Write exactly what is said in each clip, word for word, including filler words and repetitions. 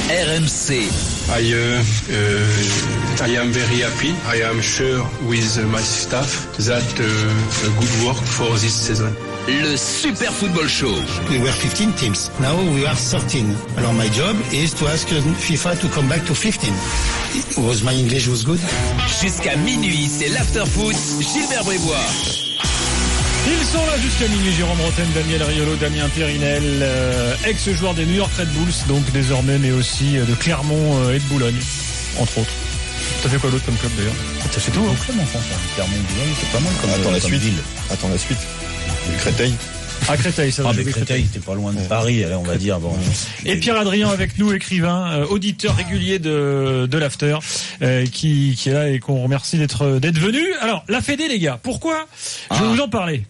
R M C. I, uh, uh, I am very happy. I am sure with my staff that uh, a good work for this season. Le Super Football Show. We were fifteen teams. Now we are thirteen. Alors my job is to ask FIFA to come back to fifteen. Was my English was good? Jusqu'à minuit, c'est l'after-foot. Gilbert Brébois. Ils sont là jusqu'à minuit, Jérôme Rotten, Daniel Riolo, Damien Périnel, euh, ex-joueur des New York Red Bulls, donc désormais, mais aussi de Clermont euh, et de Boulogne, entre autres. T'as fait quoi d'autre comme club d'ailleurs? T'as fait tout au club en France, hein. Clermont, Boulogne, c'est pas mal comme Attends euh, la comme suite. ville. Attends la suite. Le Créteil. À Créteil, ça va. Ah, mais Créteil, t'es pas loin de Paris, on va dire. Bon. Et Pierre-Adrien avec nous, écrivain, euh, auditeur régulier de, de l'After, euh, qui, qui est là et qu'on remercie d'être, d'être venu. Alors, la Fédé, les gars, pourquoi? Je vais ah. vous en parler.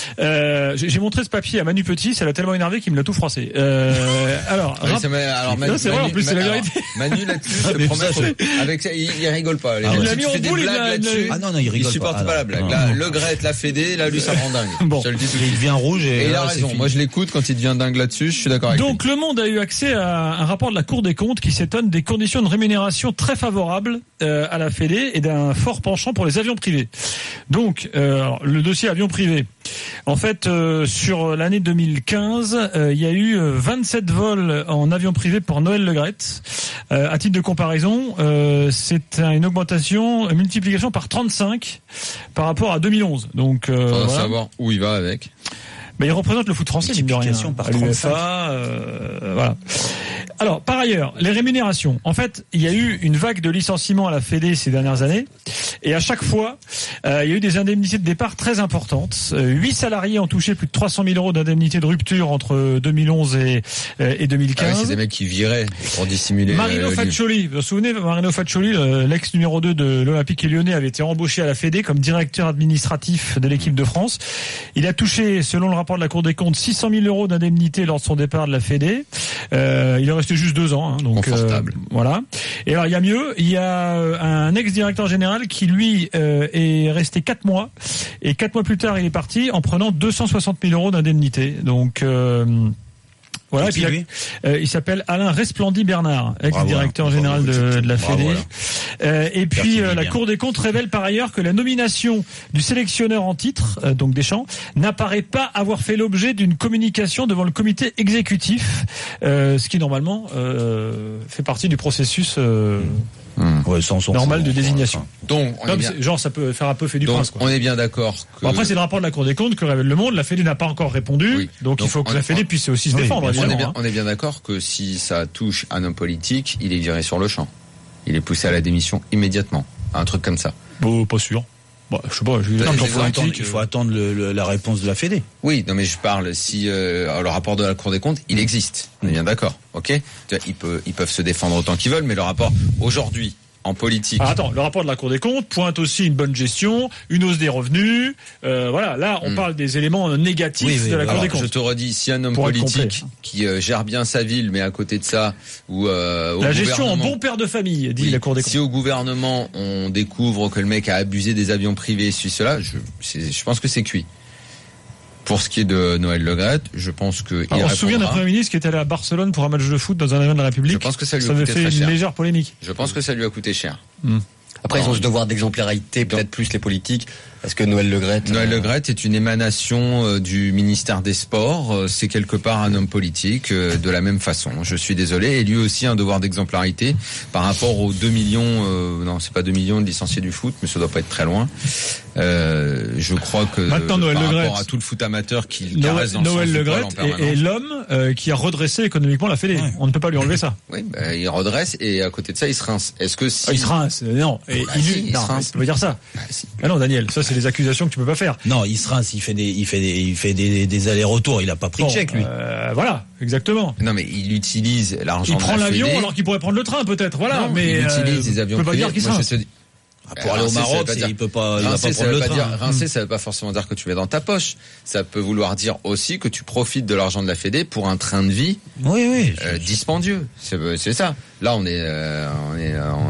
Euh, j'ai, j'ai montré ce papier à Manu Petit, ça l'a tellement énervé qu'il me l'a tout froissé. Euh, alors, oui, rap... c'est, alors, Manu, non, c'est vrai, Manu, en plus, c'est la vérité. Alors, Manu, là-dessus, je te promets, faut... avec ça, il, il rigole pas. Ah, il l'a mis en boule, il l'a, ah non, non, il rigole il supporte pas, pas la blague. Là, Le Gret, la Fédé, là, lui, ça rend dingue. Bon. Je te le dis tout de suite. Il devient rouge et, et il a raison. Moi, je l'écoute quand il devient dingue là-dessus, je suis d'accord avec lui. Donc, Le Monde a eu accès à un rapport de la Cour des comptes qui s'étonne des conditions de rémunération très favorables euh, à la Fédé et d'un fort penchant pour les avions privés. Donc, euh, alors, le dossier avion privé. En fait, euh, sur l'année deux mille quinze, euh, il y a eu vingt-sept vols en avion privé pour Noël Le Graët. Euh, à titre de comparaison, euh, c'est une augmentation, une multiplication par trente-cinq par rapport à deux mille onze. Donc, euh, faudra voilà. savoir où il va avec. Mais il représente le foot français, mine de rien. Par à l'U E F A, euh, voilà. Alors, par ailleurs, les rémunérations. En fait, il y a eu une vague de licenciements à la Fédé ces dernières années. Et à chaque fois, euh, il y a eu des indemnités de départ très importantes. Euh, Huit salariés ont touché plus de trois cent mille euros d'indemnité de rupture entre deux mille onze et, et deux mille quinze. Ah oui, c'est des mecs qui viraient pour dissimuler. Marino euh, Faccioli, vous vous souvenez, Marino Faccioli, l'ex numéro deux de l'Olympique lyonnais, avait été embauché à la Fédé comme directeur administratif de l'équipe de France. Il a touché, selon le rapport de la Cour des comptes, six cent mille euros d'indemnité lors de son départ de la Fédé. Euh, il est resté juste deux ans, hein, donc confortable. Euh, voilà. Et alors il y a mieux, il y a un ex-directeur général qui lui euh, est resté quatre mois et quatre mois plus tard il est parti en prenant deux cent soixante mille euros d'indemnité. Donc euh, voilà. Et puis, il, euh, il s'appelle Alain Resplandy-Bernard, ex-directeur bravo, général bravo, de, de la Fédé. Voilà. Euh, et puis euh, la Cour des comptes révèle par ailleurs que la nomination du sélectionneur en titre, euh, donc Deschamps, n'apparaît pas avoir fait l'objet d'une communication devant le comité exécutif, euh, ce qui normalement euh, fait partie du processus. Euh, Mmh. Ouais, sans son normal de désignation. Donc, on non, est bien... genre, ça peut faire un peu fait du donc, prince, quoi. On est bien d'accord que... Bon, après, c'est le rapport de la Cour des comptes que révèle Le Monde. La Fédé n'a pas encore répondu. Oui. Donc, donc, il faut que on... la Fédé puisse aussi se oui, défendre, on est, bien, hein. on est bien d'accord que si ça touche un homme politique, il est viré sur le champ. Il est poussé à la démission immédiatement. Un truc comme ça. Bon, pas sûr. Bon, je sais pas. Je... Non, il, faut attendre, il faut attendre le, le, la réponse de la Fédé. Oui, non mais je parle si euh, le rapport de la Cour des comptes, il existe. On est bien d'accord, ok. Ils peuvent, ils peuvent se défendre autant qu'ils veulent, mais le rapport aujourd'hui en politique. Ah, attends, le rapport de la Cour des comptes pointe aussi une bonne gestion, une hausse des revenus. Euh, voilà, là, on mmh. parle des éléments négatifs oui, oui, de la Cour alors, des comptes. Je te redis, si un homme Pour politique qui euh, gère bien sa ville, mais à côté de ça, ou euh, au la gestion en bon père de famille, dit oui, la Cour des comptes. Si au gouvernement on découvre que le mec a abusé des avions privés, ceci, cela, je, je pense que c'est cuit. Pour ce qui est de Noël Le Graët, je pense que Alors, on se souvient d'un Premier ministre qui est allé à Barcelone pour un match de foot dans un avion de la République. Je pense que ça lui ça a coûté avait fait très une cher. légère polémique. Je pense que ça lui a coûté cher. Mmh. Après, ils ont ce devoir d'exemplarité, peut-être plus les politiques. Parce que Noël Le Graët... Noël Le Graët est une émanation euh, du ministère des Sports. Euh, c'est quelque part un homme politique euh, de la même façon. Je suis désolé. Et lui aussi un devoir d'exemplarité par rapport aux deux millions... Euh, non, c'est pas deux millions de licenciés du foot, mais ça doit pas être très loin. Euh, je crois que Maintenant, euh, Noël par Le rapport Graët, à tout le foot amateur qui Noël, caresse dans Noël son Le football Graët en permanence. est, est l'homme euh, qui a redressé économiquement la Fédé. Ouais. On ne peut pas lui enlever ça. Oui, bah, il redresse et à côté de ça, il se rince. Est-ce que si... Ah, il se rince, non. Et bah, il, si, il non, se rince. Tu peux dire ça. Bah, si. Ah non, Daniel, ça c'est des accusations que tu peux pas faire. Non, il se rince, il fait des, il fait des, il fait des, des allers-retours. Il a pas pris bon, de chèque, lui. Euh, voilà, exactement. Non, mais il utilise l'argent. Il prend de la l'avion Fédé. alors qu'il pourrait prendre le train, peut-être. Voilà, non, mais il utilise euh, des avions peut pas privés. dire qu'il Moi, se je te dis... Pour aller au Maroc, c'est, il peut pas, il va pas prendre le train. Dire, rincer, ça veut pas forcément dire que tu mets dans ta poche. Ça peut vouloir dire aussi que tu profites de l'argent de la Fédé pour un train de vie oui, oui, euh, dispendieux. C'est, c'est ça. Là, on est, euh, on est, on est,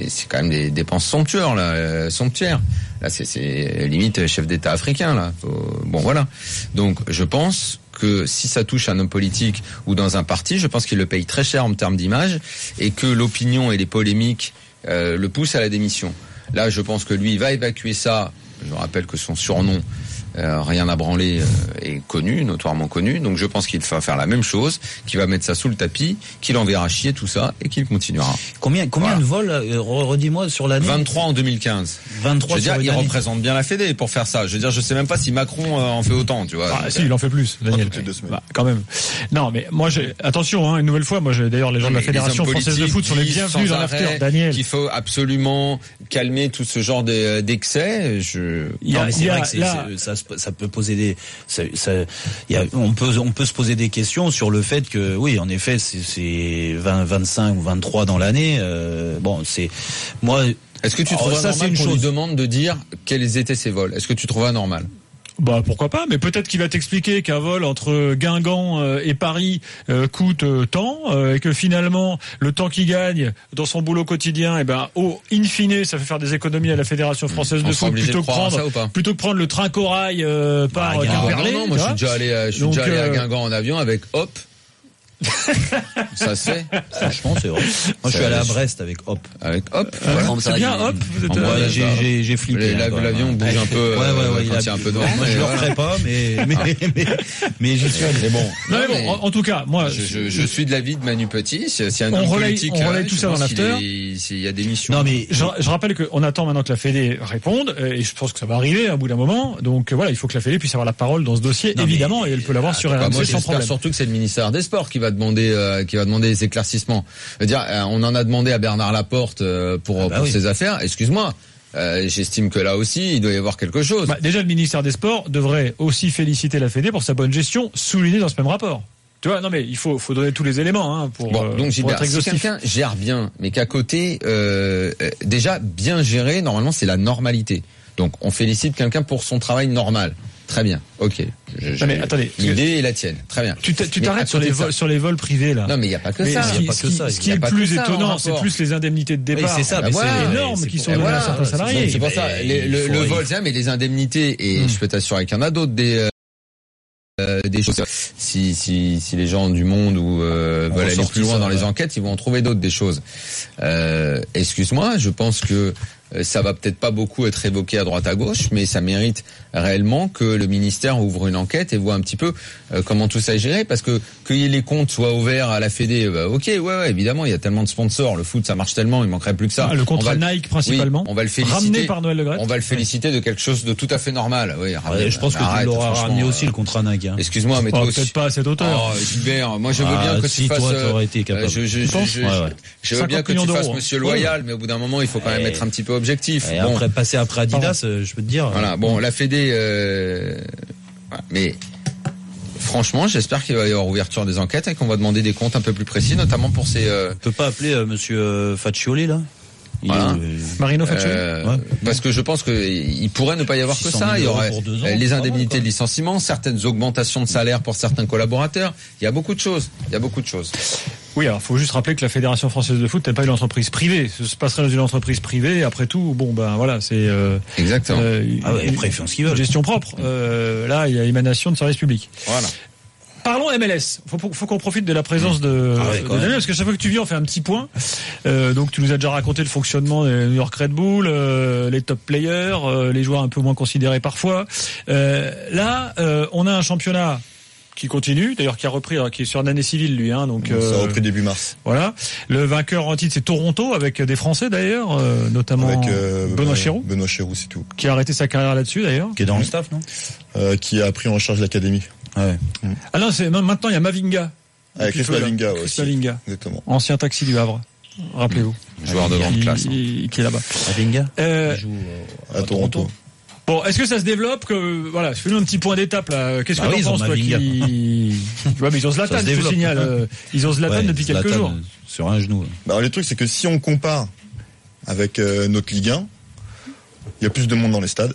c'est, c'est quand même des dépenses somptuaires, là, euh, somptuaires. Là, c'est, c'est limite chef d'État africain, là. Faut, bon, voilà. Donc, je pense que si ça touche un homme politique ou dans un parti, je pense qu'il le paye très cher en termes d'image et que l'opinion et les polémiques euh, le poussent à la démission. Là, je pense que lui, il va évacuer ça. Je rappelle que son surnom, euh, rien à branler, euh, est connu, notoirement connu. Donc je pense qu'il va faire la même chose, qu'il va mettre ça sous le tapis, qu'il enverra chier tout ça et qu'il continuera. Combien, combien Voilà. de vols, euh, redis-moi, sur l'année? vingt-trois en deux mille quinze. vingt-trois Je veux dire, sur une il année. représente bien la Fédé pour faire ça. Je veux dire, je sais même pas si Macron euh, en fait autant, tu vois. Ah, Donc, si, il en fait plus, Daniel. toutes les deux semaines. Bah, quand même. Non, mais moi, j'ai, attention, hein, une nouvelle fois, moi, j'ai, d'ailleurs, les gens de la mais les Fédération hommes française de politiques foot sont les disent bienvenus sans dans l'after, arrêt Daniel. qu'il faut absolument calmer tout ce genre de- d'excès. Je... Il y a, Non, mais c'est il y a vrai que c'est, là, c'est- ça, se- ça peut poser des, ça, ça, il y a, on peut, on peut se poser des questions sur le fait que, oui, en effet, c'est, c'est vingt, vingt-cinq ou vingt-trois dans l'année. Euh, bon, c'est, moi. Est-ce que tu Alors, trouves ça, c'est normal une qu'on lui chose. demande de dire quels étaient ses vols? Est-ce que tu trouves normal? bah pourquoi pas, mais peut-être qu'il va t'expliquer qu'un vol entre Guingamp euh, et Paris euh, coûte euh, tant, euh, et que finalement le temps qu'il gagne dans son boulot quotidien, et ben au in fine, ça fait faire des économies à la Fédération française On de sera foot obligé plutôt de que croire à prendre ça ou pas? plutôt que prendre le train corail euh, par Bah, euh, Guingamp, Quimperlé, non, non, moi tu je suis vois. déjà allé, à- je suis Donc, déjà allé à euh, Guingamp en avion avec Hop. Ça se fait. Franchement, c'est vrai. Moi, je suis allé à Brest avec Hop. Avec Hop. Euh, voilà. c'est bien, hop. Vous êtes, En euh, vrai, Ouais, j'ai, bah, j'ai, j'ai flippé. les- hein, la- quand même. l'avion bouge un peu, Ouais, ouais, euh, ouais, quand il il y a un peu de vent, Moi, je mais le voilà. referai pas, mais, mais, mais, mais j'y suis allé. Mais bon. Non, non, mais bon, mais en, en tout cas, moi, je, je, je suis de l'avis de Manu Petit. S'il y a un On homme relaye- politique, on relaye ouais, tout je ça dans pense qu'il l'after. est- Il y a des missions. Non, mais, Je, je rappelle qu'on attend maintenant que la Fédé réponde, euh, et je pense que ça va arriver à bout d'un moment. Donc euh, voilà, il faut que la Fédé puisse avoir la parole dans ce dossier, Non, mais- évidemment, et elle peut l'avoir sur Bah, R M moi, C sans j'espère problème. surtout que c'est le ministère des Sports qui va demander, euh, qui va demander les éclaircissements. Je veux dire, euh, on en a demandé à Bernard Laporte euh, pour, Ah bah pour oui. ses affaires. Excuse-moi, euh, j'estime que là aussi, il doit y avoir quelque chose. Bah, déjà, le ministère des Sports devrait aussi féliciter la Fédé pour sa bonne gestion, soulignée dans ce même rapport. Tu vois, non mais il faut, faut donner tous les éléments hein, pour, Bon, euh, donc pour Gilbert, être si exhaustif. quelqu'un gère bien, mais qu'à côté, euh, euh, déjà bien géré, normalement c'est la normalité. Donc on félicite quelqu'un pour son travail normal. Très bien, ok. Je- je- Non, mais attendez, l'idée est la tienne. Très bien. Tu t'a- tu Mais t'arrêtes à sur côté les de ça- vols, sur les vols privés là. Non mais il n'y a pas que Mais ça. ce il y qui, a pas ce que qui- ça, ce il qui y est a le pas plus que ça en étonnant, c'est rapport. plus les indemnités de départ. c'est ça, qui mais sont c'est- énormes, c'est qui pour- sont et données à voilà, certains c'est- salariés. C'est pour ça, Mais les- il le, faut- le il vol, faut- c'est mais les indemnités, et Hmm. je peux t'assurer qu'il y en a d'autres des, euh, des choses. Si, si, si les gens du monde ou euh, On veulent aller ressortit plus loin ça, dans les ouais. enquêtes, ils vont en trouver d'autres des choses. Euh, excuse-moi, je pense que euh, ça va peut-être pas beaucoup être évoqué à droite à gauche, mais ça mérite réellement que le ministère ouvre une enquête et voit un petit peu euh, comment tout ça est géré, parce que que les comptes soient ouverts à la Fédé, bah, ok, ouais, ouais, évidemment, il y a tellement de sponsors, le foot ça marche tellement, il manquerait plus que ça. Ah, le contrat On va Nike principalement, oui, on va le féliciter. ramené par Noël Le Graët. On va le féliciter de quelque chose de tout à fait normal. Oui, ramener- Ouais, je pense que tu arrête, l'auras franchement, ramené aussi euh, le contrat Nike. Hein. Excuse-moi, mais Oh, toi peut-être aussi. pas à cette hauteur. Oh, Gilbert, moi je veux Ah, bien que si, tu fasses. toi, euh, t'aurais été capable. Je, je, Tu je, penses je, Ouais, ouais. je veux bien cinquante que tu millions fasses d'euros, Monsieur hein. Loyal, mais au bout d'un moment, il faut quand même Et- être un petit peu objectif. Et Bon, après, passer après Adidas, euh, je peux te dire. voilà. Bon, la Fédé, euh, voilà. Mais franchement, j'espère qu'il va y avoir ouverture des enquêtes et qu'on va demander des comptes un peu plus précis, notamment pour ces. Euh, Tu peux pas appeler euh, Monsieur euh, Faccioli là Il Voilà. est, euh, Marino Faccioli. Euh, Ouais. Parce que je pense que il pourrait ne pas y avoir que six cent ça. Il y mille aurait euros pour deux ans, euh, les c'est pas indemnités mal, quoi. de licenciement, certaines augmentations de salaire pour certains collaborateurs. Il y a beaucoup de choses. Il y a beaucoup de choses. Oui, alors faut juste rappeler que la Fédération française de foot n'est pas une entreprise privée. Ce se passerait dans une entreprise privée. Après tout, bon ben voilà, c'est euh, Exactement. euh, Ah ouais, une- après, ils font ce qu'ils une veulent. gestion propre. Euh, là, il y a émanation de services publics. Voilà. Parlons M L S. Faut, faut qu'on profite de la présence de, Ah ouais, de quand même. Daniel, parce qu'à chaque fois que tu viens, on fait un petit point. Euh, donc, tu nous as déjà raconté le fonctionnement des New York Red Bull, euh, les top players, euh, les joueurs un peu moins considérés parfois. Euh, là, euh, on a un championnat qui continue, d'ailleurs qui a repris, qui est sur une année civile lui, hein, donc Ça a euh, repris début mars. voilà. Le vainqueur en titre, c'est Toronto, avec des Français d'ailleurs, euh, notamment Avec euh, Benoît euh, Chéroux, Benoît Chéroux, c'est tout. qui a arrêté sa carrière là-dessus d'ailleurs. Qui est dans le staff, non Euh, qui a pris en charge l'académie. Ouais. Ah non, c'est non, maintenant il y a Mavinga. Avec Depuis Chris peu, là. Mavinga Chris aussi. Mavinga, Exactement. ancien taxi du Havre. Rappelez-vous. Joueur de grande qui, classe. hein. qui est là-bas. Avinga Euh, Il joue euh, À Toronto. Bon, est-ce que ça se développe que voilà, fais-nous un petit point d'étape là. Qu'est-ce Bah que oui, tu ils ont penses toi Mavinga. qui tu vois, mais ils ont Zlatan, Ça se je te développe. signale. euh, Ils ont Zlatan ouais, depuis quelques Zlatan, jours. euh, Sur un genou. Bah, alors, le truc, c'est que si on compare avec euh, notre Ligue un, il y a plus de monde dans les stades,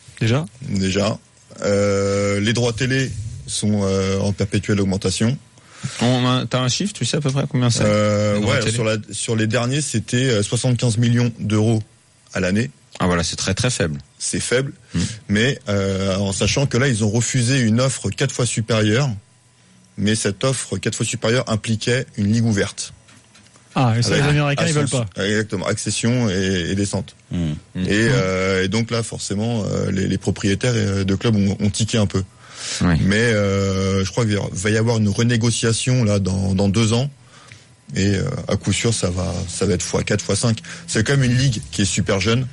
Déjà. déjà. Euh, les droits télé sont euh, en perpétuelle augmentation. On, t'as un chiffre, tu sais à peu près combien c'est euh, Ouais, sur, la, sur les derniers, c'était soixante-quinze millions d'euros à l'année. Ah voilà, c'est très très faible. C'est faible, mmh. mais euh, en sachant que là, ils ont refusé une offre quatre fois supérieure, mais cette offre quatre fois supérieure impliquait une ligue ouverte. Ah, et ça, avec les Américains, ils veulent pas. Exactement, accession et, et descente. Mmh. Mmh. Et, euh, et donc là, forcément, euh, les, les propriétaires de clubs ont, ont tiqué un peu. Oui. Mais euh, je crois qu'il va y avoir une renégociation là dans, dans deux ans. Et euh, à coup sûr, ça va, ça va être fois quatre, fois cinq. C'est quand même une ligue qui est super jeune,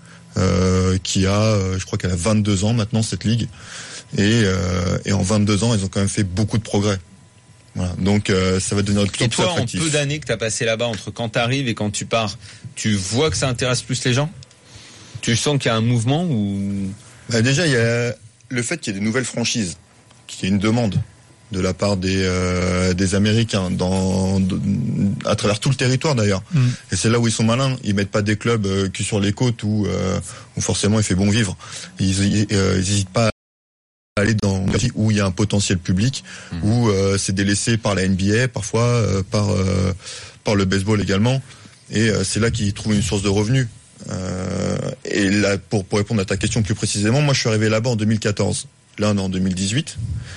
euh, qui a, euh, je crois qu'elle a vingt-deux ans maintenant cette ligue. Et, euh, et en vingt-deux ans, ils ont quand même fait beaucoup de progrès. Voilà. Donc euh, ça va devenir de plus en plus attractif. Et toi, en peu d'années que tu as passé là-bas, entre quand tu arrives et quand tu pars, tu vois que ça intéresse plus les gens ? Tu sens qu'il y a un mouvement ou... Bah déjà, il y a le fait qu'il y ait des nouvelles franchises, qu'il y ait une demande de la part des euh, des Américains dans de, à travers tout le territoire d'ailleurs. Mm. Et c'est là où ils sont malins. Ils mettent pas des clubs euh, que sur les côtes où euh, où forcément il fait bon vivre. Ils ils, euh, ils hésitent pas à aller dans où il y a un potentiel public, mm. où euh, c'est délaissé par la N B A parfois, euh, par euh, par le baseball également. Et euh, c'est là qu'ils trouvent une source de revenus. Euh, et là, pour, pour répondre à ta question plus précisément, moi je suis arrivé là-bas en deux mille quatorze. Là on est en deux mille dix-huit.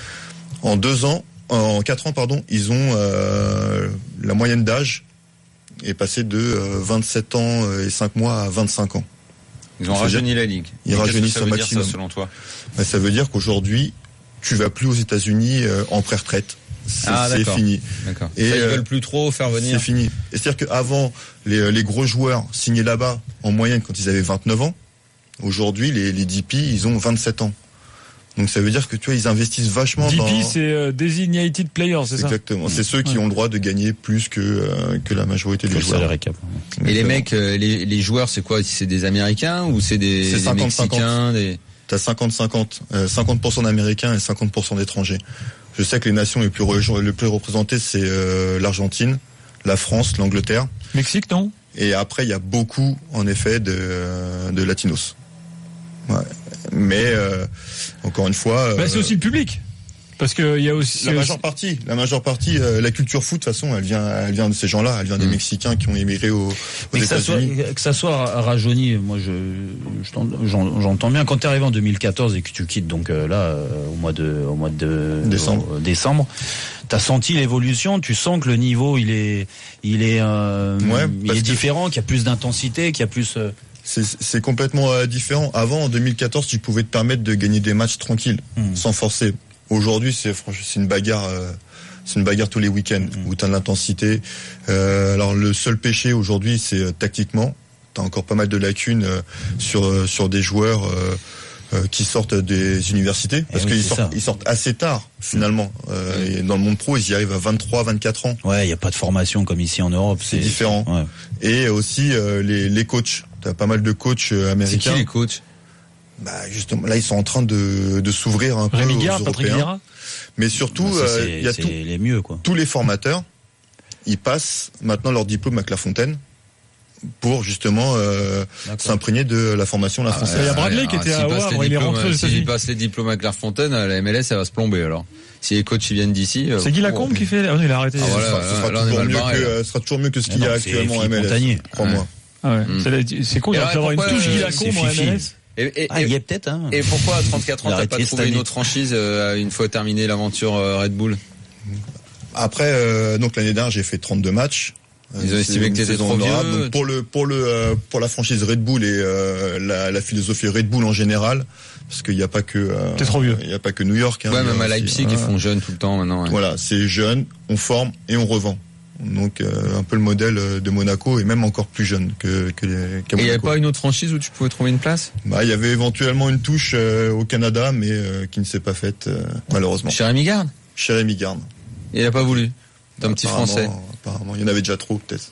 En deux ans, en quatre ans pardon, ils ont euh, la moyenne d'âge est passée de euh, vingt-sept ans et cinq mois à vingt-cinq ans. Ils ont rajeuni la ligue. Ils rajeunissent au maximum. Ça, selon toi, ben, ça veut dire qu'aujourd'hui, tu vas plus aux États-Unis euh, en pré-retraite. C'est, ah, c'est fini. D'accord. Et ça, ils euh, veulent plus trop faire venir. C'est fini. Et c'est-à-dire qu'avant, les, les gros joueurs signaient là-bas en moyenne quand ils avaient vingt-neuf ans. Aujourd'hui, les, les D P, ils ont vingt-sept ans. Donc ça veut dire que tu vois, ils investissent vachement D P, dans... D P, c'est euh, Designated Players, c'est ça ? Exactement. C'est ceux qui ouais. ont le droit de gagner plus que euh, que la majorité des joueurs. Et les mecs, euh, les, les joueurs, c'est quoi ? C'est des Américains ou c'est des, c'est des Mexicains des... T'as cinquante cinquante. Euh, cinquante pour cent d'Américains et cinquante pour cent d'étrangers. Je sais que les nations les plus, re- les plus représentées, c'est euh, l'Argentine, la France, l'Angleterre. Mexique, non ? Et après, il y a beaucoup, en effet, de, euh, de latinos. Ouais. Mais, euh, encore une fois... Bah, c'est euh, aussi le public. Parce que il y a aussi... La majeure partie, la majeure partie, euh, la culture foot, de toute façon, elle vient, elle vient de ces gens-là, elle vient des mmh. Mexicains qui ont émigré aux, aux Mais que États-Unis. Ça soit, que ça soit rajeuni, moi je, je j'en, j'entends bien. Quand tu es arrivé en deux mille quatorze et que tu quittes donc euh, là euh, au mois de, au mois de décembre, euh, décembre, t'as senti l'évolution. Tu sens que le niveau il est, il est, euh, ouais, il est différent, qu'il y a plus d'intensité, qu'il y a plus. Euh... C'est, c'est complètement euh, différent. Avant, en deux mille quatorze, tu pouvais te permettre de gagner des matchs tranquilles, mmh. sans forcer. Aujourd'hui, c'est franchement, c'est une bagarre, euh, c'est une bagarre tous les week-ends mmh. où t'as de l'intensité. Euh, alors le seul péché aujourd'hui, c'est euh, tactiquement. T'as encore pas mal de lacunes euh, sur euh, sur des joueurs euh, euh, qui sortent des universités parce oui, qu'ils sortent, ils sortent assez tard finalement. Euh, mmh. Et dans le monde pro, ils y arrivent à vingt-trois, vingt-quatre ans. Ouais, il y a pas de formation comme ici en Europe. C'est, c'est différent. Ouais. Et aussi euh, les les coachs. T'as pas mal de coachs euh, américains. C'est qui les coachs ? Bah justement, là ils sont en train de, de s'ouvrir un peu Rémi aux Gard, Européens. Patrick Vieira. Mais surtout, il bah, euh, y a tout, les mieux, quoi. tous les formateurs, ils passent maintenant leur diplôme à Clairefontaine pour justement euh, s'imprégner de la formation de la française. Il y a Bradley qui était à Havre, il est rentré aux États-Unis. S'il passe les diplômes à Clairefontaine, la M L S, ça va se plomber alors. Si les coachs ils viennent d'ici. C'est Guy Lacombe oh, qui fait. Ah, non, il a arrêté. Ah, voilà, ça, ça, sera là, toujours mieux que, euh, sera toujours mieux que ce qu'il y a actuellement en M L S. Crois-moi. Ah ouais. mmh. c'est, c'est con, il va avoir une touche Guy Lacombe en M L S. Et, et, ah, il y a peut-être. Hein. Et pourquoi à trente-quatre ans t'as pas trouvé une autre franchise euh, une fois terminée l'aventure euh, Red Bull ? Après, euh, donc l'année dernière, j'ai fait trente-deux matchs. Ils ont estimé que t'étais trop vieux. Donc pour le pour le euh, pour la franchise Red Bull et euh, la, la philosophie Red Bull en général, parce qu'il n'y a pas que. Euh, T'es trop vieux. Il n'y a pas que New York. Hein, ouais, même à Leipzig, ils font jeunes tout le temps maintenant. Ouais. Voilà, c'est jeune, on forme et on revend. Donc euh, un peu le modèle de Monaco et même encore plus jeune que, que les. Et il n'y avait pas une autre franchise où tu pouvais trouver une place ? Bah il y avait éventuellement une touche euh, au Canada, mais euh, qui ne s'est pas faite euh, malheureusement. Chez Rémi Gard ? Chez Rémi Gard. Et il n'a pas voulu. T'es un bah, petit français. Apparemment, il y en avait déjà trop peut-être.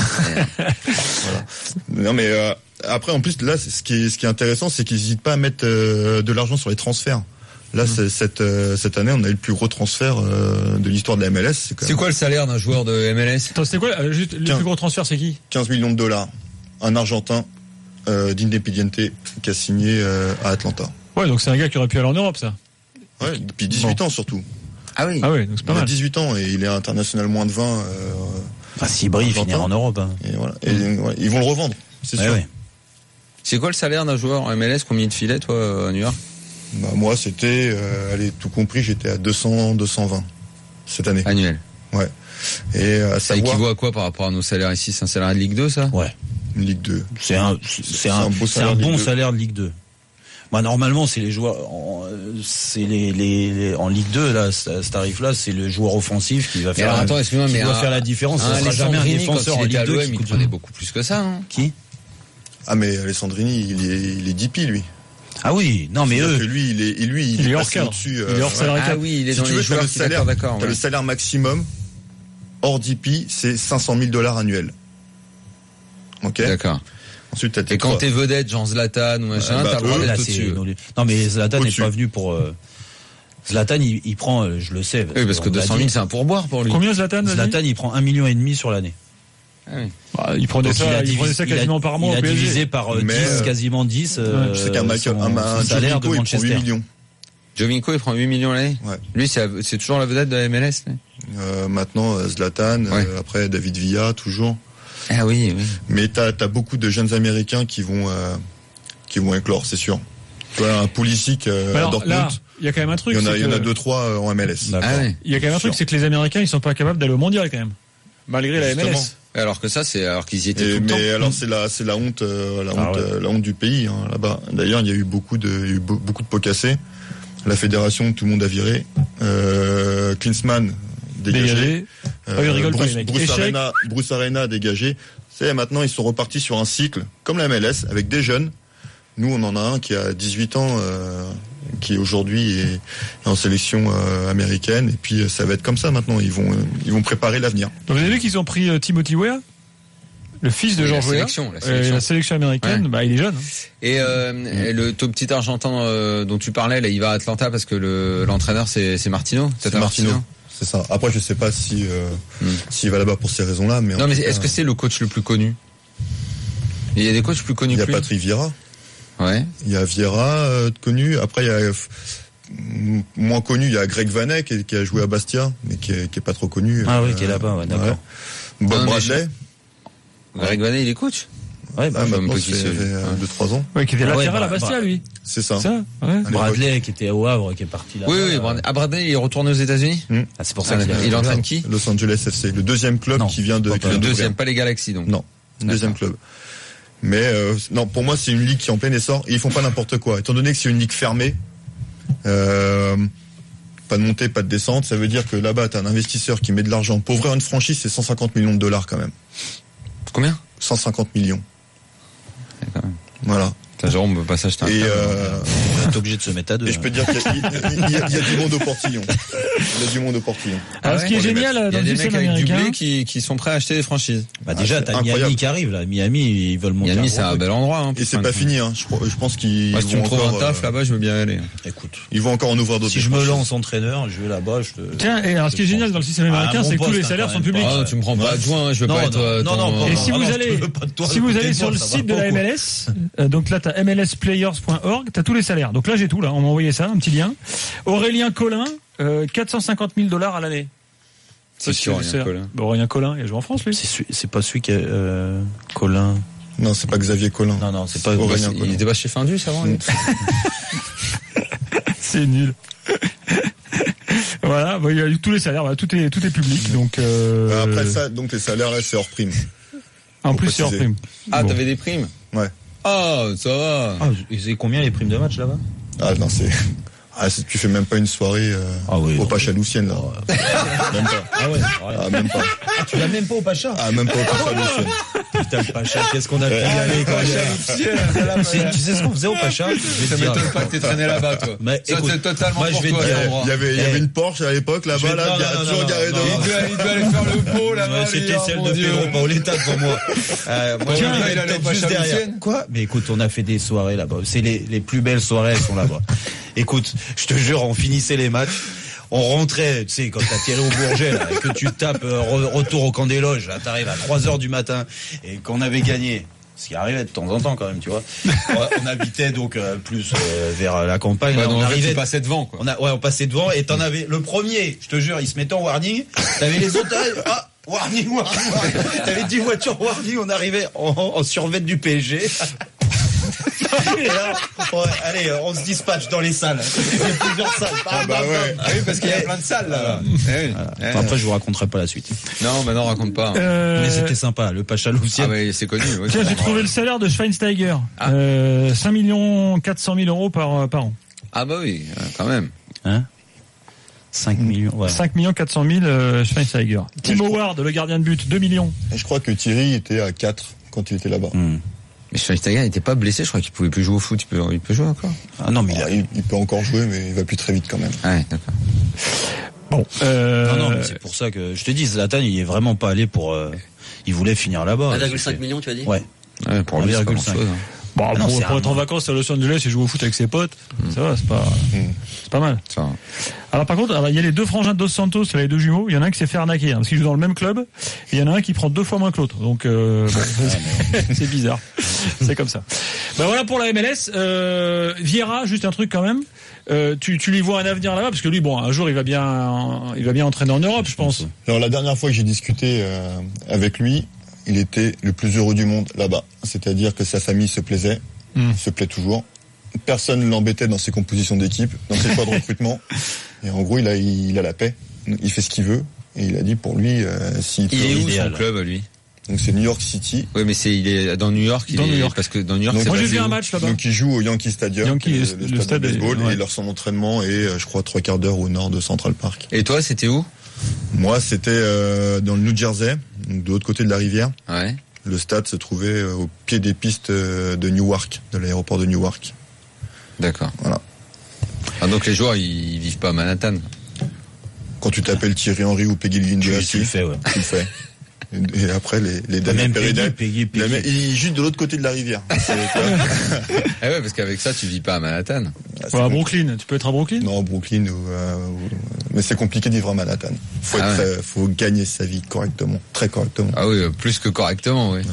Voilà. Non mais euh, après en plus là ce qui est ce qui est intéressant c'est qu'ils n'hésitent pas à mettre euh, de l'argent sur les transferts. Là, mmh. c'est, cette, euh, cette année, on a eu le plus gros transfert euh, de l'histoire de la M L S. C'est, c'est quoi le salaire d'un joueur de M L S ? Attends, c'était quoi euh, juste, le quinze, plus gros transfert, c'est qui ? quinze millions de dollars. Un Argentin euh, d'Independiente qui a signé euh, à Atlanta. Ouais, donc c'est un gars qui aurait pu aller en Europe, ça. Ouais, depuis dix-huit bon. ans surtout. Ah oui. Ah oui, donc c'est pas Il a mal. dix-huit ans et il est international moins de vingt. Euh, Enfin, s'il brille, il finira en Europe. Hein. et voilà. Et, ouais, ils vont le revendre, c'est Ouais, sûr. ouais. C'est quoi le salaire d'un joueur en M L S? Combien il te filait, toi, à New York? Bah, moi, c'était, euh, allez, tout compris, j'étais à deux cents, deux cent vingt cette année. Annuel. Ouais. Et à Ça savoir, équivaut à quoi par rapport à nos salaires ici? C'est un salaire de Ligue deux, ça? Ouais. une Ligue deux. C'est un, c'est un, beau c'est salaire un de bon Ligue deux. salaire de Ligue deux. Bah, normalement, c'est les joueurs, en- c'est les, les, les- en Ligue deux, là, ce ce tarif-là, c'est le joueur offensif qui va Mais faire, alors, attends, excuse-moi, qui mais doit un- faire la différence. un Ce sera jamais un Alessandrini, défenseur quand en il était Ligue à deux l'O qui M, il coûte prenait beaucoup plus que ça, hein. Qui? Ah, mais Alessandrini, il est, il est D P, lui. Ah oui, non, mais C'est-à-dire eux, que lui, il est, lui, il, Il est hors passé cadre. au-dessus. Il est hors salaire Ah cap. oui, il est Si dans tu les veux, t'as joueurs le qui, salaire, d'accord, d'accord. t'as ouais. le salaire maximum hors D P, c'est cinq cent mille dollars annuels. Ok. D'accord. Ensuite, t'as tes Et quand trois. t'es vedette, genre Zlatan ou machin, Ouais, bah, t'as le droit eux, là, d'être c'est, au-dessus. non, les- non, mais Zlatan n'est Au-dessus. pas venu pour, euh, Zlatan, il, il prend, euh, je le sais. Oui, parce que on l'a deux cent dit. mille, c'est un pourboire pour lui. Combien Zlatan, vas-y Zlatan, il prend un million et demi sur l'année. Ah oui. Bah, il prenait Donc, ça, il a il divisé- prenait ça il a- quasiment par mois Il au a P S G. divisé par euh, Mais, dix, euh, quasiment dix, euh, Je sais qu'un Michael, son- un, un son salaire de Jovinko, il prend huit Manchester. millions. Jovinko, il prend huit millions l'année. Ouais. Lui, c'est, c'est toujours la vedette de la M L S, lui. Euh, maintenant, euh, Zlatan, Ouais. euh, après David Villa, toujours. Ah oui, oui. Mais t'as, t'as beaucoup de jeunes Américains qui vont, euh, qui vont éclore, c'est sûr. Tu vois, un Pulisic euh, Bah à alors, Dortmund, là, il y a quand même un truc. il y en a, c'est il y en a que- deux, trois euh, en M L S. D'accord. Ah oui. Il y a quand même un truc, Sûr. c'est que les Américains, ils sont pas capables d'aller au mondial quand même. Malgré la M L S. Justement. Alors que ça, c'est, alors qu'ils y étaient Et- tout le temps. mais alors c'est la c'est la honte euh, la Ah honte ouais. euh, la honte du pays hein, là-bas. D'ailleurs il y a eu beaucoup de il y a eu be- beaucoup de pots cassés. La fédération, tout le monde a viré. Euh, Klinsmann dégagé. Dégagé. Ah, ils rigolent pas, Bruce, les mecs. Bruce Échec. Arena Bruce Arena dégagé. C'est maintenant ils sont repartis sur un cycle comme la M L S avec des jeunes. Nous on en a un qui a dix-huit ans euh, qui aujourd'hui est en sélection euh, américaine et puis euh, ça va être comme ça maintenant. Ils vont euh, ils vont préparer l'avenir. Donc vous avez vu qu'ils ont pris euh, Timothy Weah, le fils de Oui, la George Weah, sélection, la euh, sélection. la sélection américaine. Ouais. Bah il est jeune. hein. Et, euh, et le tout petit Argentin euh, dont tu parlais, là, il va à Atlanta parce que le, l'entraîneur, c'est, c'est Martino. C'est Tata Martino. C'est ça. Après, je sais pas si euh, Hmm. s'il va là-bas pour ces raisons-là, mais en Non, mais tout est-ce cas, que c'est le coach le plus connu? Il y a des coachs plus connus il y a que lui. Patrick Vieira, Ouais. il y a Vieira euh, connu. Après, il y a euh, m- moins connu, il y a Greg Vanek qui, qui a joué à Bastia, mais qui est, qui est pas trop connu. Ah oui, Euh, qui est là-bas, ouais, d'accord. Bob Non, mais Bradley, Greg Vanet, il est coach. Ouais, bah, ah, je sais même maintenant, pas ça qui fait c'est. deux trois ans. Ouais, qui était Ah ouais, latéral bah, à Bastia bah, lui. C'est ça. Ça, ouais. À l'époque. Bradley qui était au Havre, qui est parti là. Oui, oui, Brad- ah, Bradley, il est retourné aux États-Unis. Ah, c'est pour Ah, ça qu'il a il entraîne qui? Los Angeles F C, le deuxième club Non, qui vient de. pas qui Le vient d'ouvrir. deuxième, pas les Galaxies, donc. Non, le deuxième club. Mais euh, non, pour moi, c'est une ligue qui est en plein essor et ils font pas n'importe quoi. Étant donné que c'est une ligue fermée, euh, pas de montée, pas de descente, ça veut dire que là-bas, t'as un investisseur qui met de l'argent. Pour ouvrir une franchise, c'est cent cinquante millions de dollars quand même. Combien? cent cinquante millions. Ouais, quand même. Voilà. Putain, Jérôme, on peut pas s'acheter un Et, club, euh, On est obligé de se mettre à deux. et je peux te dire qu'il y, a- il y a- il y a du monde au portillon. Il y a du monde au portillon. Alors, Ah ce qui ouais, est pour les génial Il y dans a le des système mecs avec du américain, blé qui, qui sont prêts à acheter des franchises. Bah déjà, Ah, t'as c'est Miami incroyable. qui arrive là. Miami, ils veulent monter. Miami, un c'est gros un truc. bel endroit. Hein, Et pour c'est faire pas une fini, hein. Je, crois- je pense qu'ils Moi, si tu vont me trouves encore, un taf euh, là-bas, je veux bien y aller. Écoute, ils vont encore en ouvrir d'autres. si je me franchises. lance entraîneur, je vais là-bas, je te. tiens, et alors ce qui est génial dans le système Ah, américain, bon c'est que tous poste, les hein, salaires quand sont même. publics. Ah, tu me prends pas adjoint, hein, je veux Non, pas non, être euh, non, ton- non, Et non, si non, vous je allez, veux pas de toi si à vous côté allez de sur moi, le ça va site de pas, la quoi. M L S, euh, donc là t'as M L S players point org, t'as tous les salaires. Donc là j'ai tout là, on m'a envoyé ça, un petit lien. Aurélien Collin, euh, quatre cent cinquante mille dollars à l'année. C'est Ça, sûr, le Aurélien salaire. Collin. Bah, Aurélien Collin, il a joué en France lui. C'est celui- c'est pas celui qui a euh, Colin. Non, c'est pas Xavier Collin. Non, non, c'est pas Aurélien Il Collin. était pas chez Findus avant, lui. C'est nul. Voilà, bah, il y a eu tous les salaires, voilà, tout est tout est public. Donc euh, Euh, Après ça, donc les salaires, là, c'est hors prime. en faut plus c'est hors préciser. prime. Ah, Bon. t'avais des primes? Ouais. Ah, ça va. Ah, ils faisaient combien les primes de match là-bas? Ah non, c'est. Ah, c'est- tu fais même pas une soirée euh, Ah oui, au non. Pachaloussienne, là. même pas. Ah ouais. Ah, même pas. Ah, tu l'as même pas au Pacha. Ah, même pas au Pachaloussienne. Putain, le Pacha, qu'est-ce qu'on a pu y aller quand même. C'est- Tu sais ce qu'on faisait au Pacha? Je vais Ça te dire. m'étonne pas que t'aies traîné là-bas, toi. Mais Ça, écoute, c'est totalement moi, je pour vais te toi, dire, cet endroit. Il y avait, il y avait Eh. une Porsche à l'époque, Je vais- là-bas, là, non, il y a non, toujours non, garé non, devant. non. Il doit, il doit aller faire le pot, là-bas. Ouais, lui, C'était oh, celle mon de Dieu. Pedro Paoletta devant moi. Euh, moi, Tiens, j'avais il allait au peut-être juste Pacha derrière. Lucienne. Quoi? Mais écoute, on a fait des soirées là-bas. C'est les, les plus belles soirées, elles sont là-bas. Écoute, je te jure, on finissait les matchs. On rentrait, tu sais, quand t'as tiré au Bourget, là, et que tu tapes euh, re- retour au camp des loges, là, t'arrives à trois heures du matin, et qu'on avait gagné. Ce qui arrivait de temps en temps quand même, tu vois. On habitait donc euh, plus euh, vers la campagne. Ouais, Là, donc on en fait, arrivait. tu passais devant, quoi. On a, ouais, on passait devant et t'en avais le premier. Je te jure, il se mettait en warning. T'avais les autres. Ah, warning, warning. warning. T'avais dix voitures warning. On arrivait en, en survêt du P S G. Et là, ouais, allez, on se dispatche dans les salles. Il y a plusieurs salles. Ah bah ouais. Ah oui, parce qu'il y a plein de salles là. Eh oui. Voilà. Enfin, après, je vous raconterai pas la suite. Non, maintenant on raconte pas. Euh, Mais c'était sympa, le Pachalousien. Ah ouais, c'est connu. Ouais, Tiens, c'est j'ai vrai. trouvé le salaire de Schweinsteiger. Ah. Euh, cinq millions quatre cent mille euros par, par an. Ah bah oui, quand même. Hein cinq millions, ouais. cinq millions quatre cent mille euh, Schweinsteiger. Tim Howard, le gardien de but, deux millions. Et je crois que Thierry était à quatre quand il était là-bas. Hmm. Mais Schweinsteiger n'était pas blessé, je crois qu'il pouvait plus jouer au foot. Il peut, il peut jouer encore. Ah non, mais il a... Ah, il, il peut encore jouer, mais il va plus très vite quand même. Ouais, d'accord. Bon. Euh, Non, non, mais c'est pour ça que je te dis, Zlatan, il est vraiment pas allé pour. Euh... Il voulait finir là-bas. un virgule cinq millions, tu as dit? Ouais. Ouais, pour lui, c'est pas un virgule cinq. grand-chose, hein. Bon, Ah non, pour, c'est pour un- être en vacances à Los Angeles et jouer au foot avec ses potes, ça va, c'est pas, Mm. c'est pas mal. Ça va. Alors par contre, alors, il y a les deux frangins de Dos Santos, c'est les deux jumeaux. Il y en a un qui s'est fait arnaquer, hein, parce qu'ils jouent dans le même club. Et il y en a un qui prend deux fois moins que l'autre. Donc euh, bon, c'est, c'est bizarre. C'est comme ça. Ben voilà pour la M L S. Euh, Vieira, juste un truc quand même. Euh, tu, tu lui vois un avenir là-bas, parce que lui, bon, un jour il va bien, il va bien entraîner en Europe, je pense. Alors la dernière fois que j'ai discuté euh, avec lui, il était le plus heureux du monde là-bas. C'est-à-dire que sa famille se plaisait, Mm. se plaît toujours. Personne ne l'embêtait dans ses compositions d'équipe, dans ses choix de recrutement. Et en gros, il a, il a la paix. Il fait ce qu'il veut. Et il a dit pour lui, euh, s'il peut- Il est où idéal. son club, lui? Donc c'est New York City. Oui, mais c'est, il est dans New York. Il Dans est, New York. Parce que dans New York, Donc, c'est Moi j'ai basé vu un où match là-bas. Donc ils jouent au Yankee Stadium, Yankee, qui est le- le, le stade stade de est- baseball, ouais. et leur son d'entraînement est, euh, je crois, trois quarts d'heure au nord de Central Park. Et toi, c'était où? Moi, c'était euh, dans le New Jersey, donc de l'autre côté de la rivière. Ouais. Le stade se trouvait euh, au pied des pistes euh, de Newark, de l'aéroport de Newark. D'accord. Voilà. Ah, donc les joueurs, ils, ils vivent pas à Manhattan. Quand tu t'appelles Thierry Henry ou Peggy Tu, Lindy, tu le fais, ouais. tu le fais. Et, et après, les, les Même Daniel Peggy, Pereira, Peggy, Peggy. la même- il est juste de l'autre côté de la rivière. C'est- Eh ouais, parce qu'avec ça, tu vis pas à Manhattan. Ah, c'est Ouais, à bon. Brooklyn, tu peux être à Brooklyn? Non, Brooklyn, ou, euh, ou- mais c'est compliqué de vivre à Manhattan. Faut, Ah être, ouais. euh, faut gagner sa vie correctement, très correctement. Ah oui, euh, plus que correctement, oui.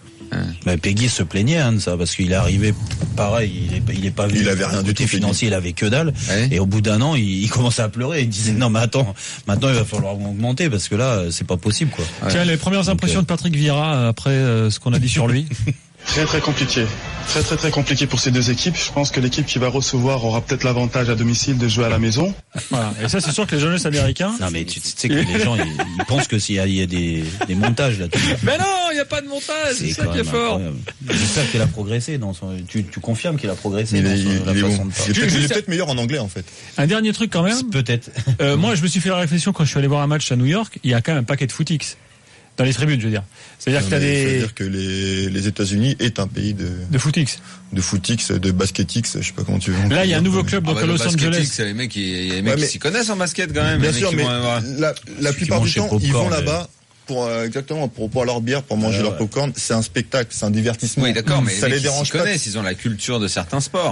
Mais Peggy se plaignait hein, de ça parce qu'il est arrivé pareil, il est, il est pas vu. Il avait rien du côté tout, Peggy. financier, il avait que dalle. Ouais. Et au bout d'un an, il, il commençait à pleurer. Il disait non mais attends, maintenant il va falloir augmenter parce que là c'est pas possible quoi. Tiens, les premières impressions euh, de Patrick Vieira après euh, ce qu'on a dit sur lui. Très très compliqué. Très très très compliqué pour ces deux équipes. Je pense que l'équipe qui va recevoir aura peut-être l'avantage à domicile de jouer à la maison. Voilà. Et ça, c'est sûr que les jeunesses américains. Non mais tu, tu sais que les gens ils, ils pensent que s'il y a, il y a des, des montages là-dessus. Mais non, il n'y a pas de montage, c'est, ça quand qui est même fort. incroyable. J'espère qu'il a progressé dans son. Tu, tu confirmes qu'il a progressé Il dans est, son, il la est façon bon. de Il est parler. peut-être, il est Juste- peut-être meilleur en anglais, en fait. Un dernier truc quand même. Peut-être. Euh, moi, je me suis fait la réflexion quand je suis allé voir un match à New York. Il y a quand même un paquet de footix dans les tribunes, je veux dire. C'est-à-dire que t'as Mais des C'est-à-dire que les, les États-Unis est un pays de, de footix. de footix, de basketix, je sais pas comment tu veux. Là, il y a un nouveau club Ah donc bah, à le Los basket, Angeles. c'est les mecs, qui- il y a les mecs Ouais, qui mais- s'y connaissent en basket quand même. Bien les mecs sûr, qui mais vont avoir- la, la qui plupart mangent du chez temps, ils Popcorn, vont mais- là-bas pour euh, exactement pour boire leur bière, pour manger Ouais, leur ouais. popcorn. C'est un spectacle, c'est un divertissement. Oui, d'accord, mais ça les les mecs, ils dérange s'y pas. connaissent, ils ont la culture de certains sports.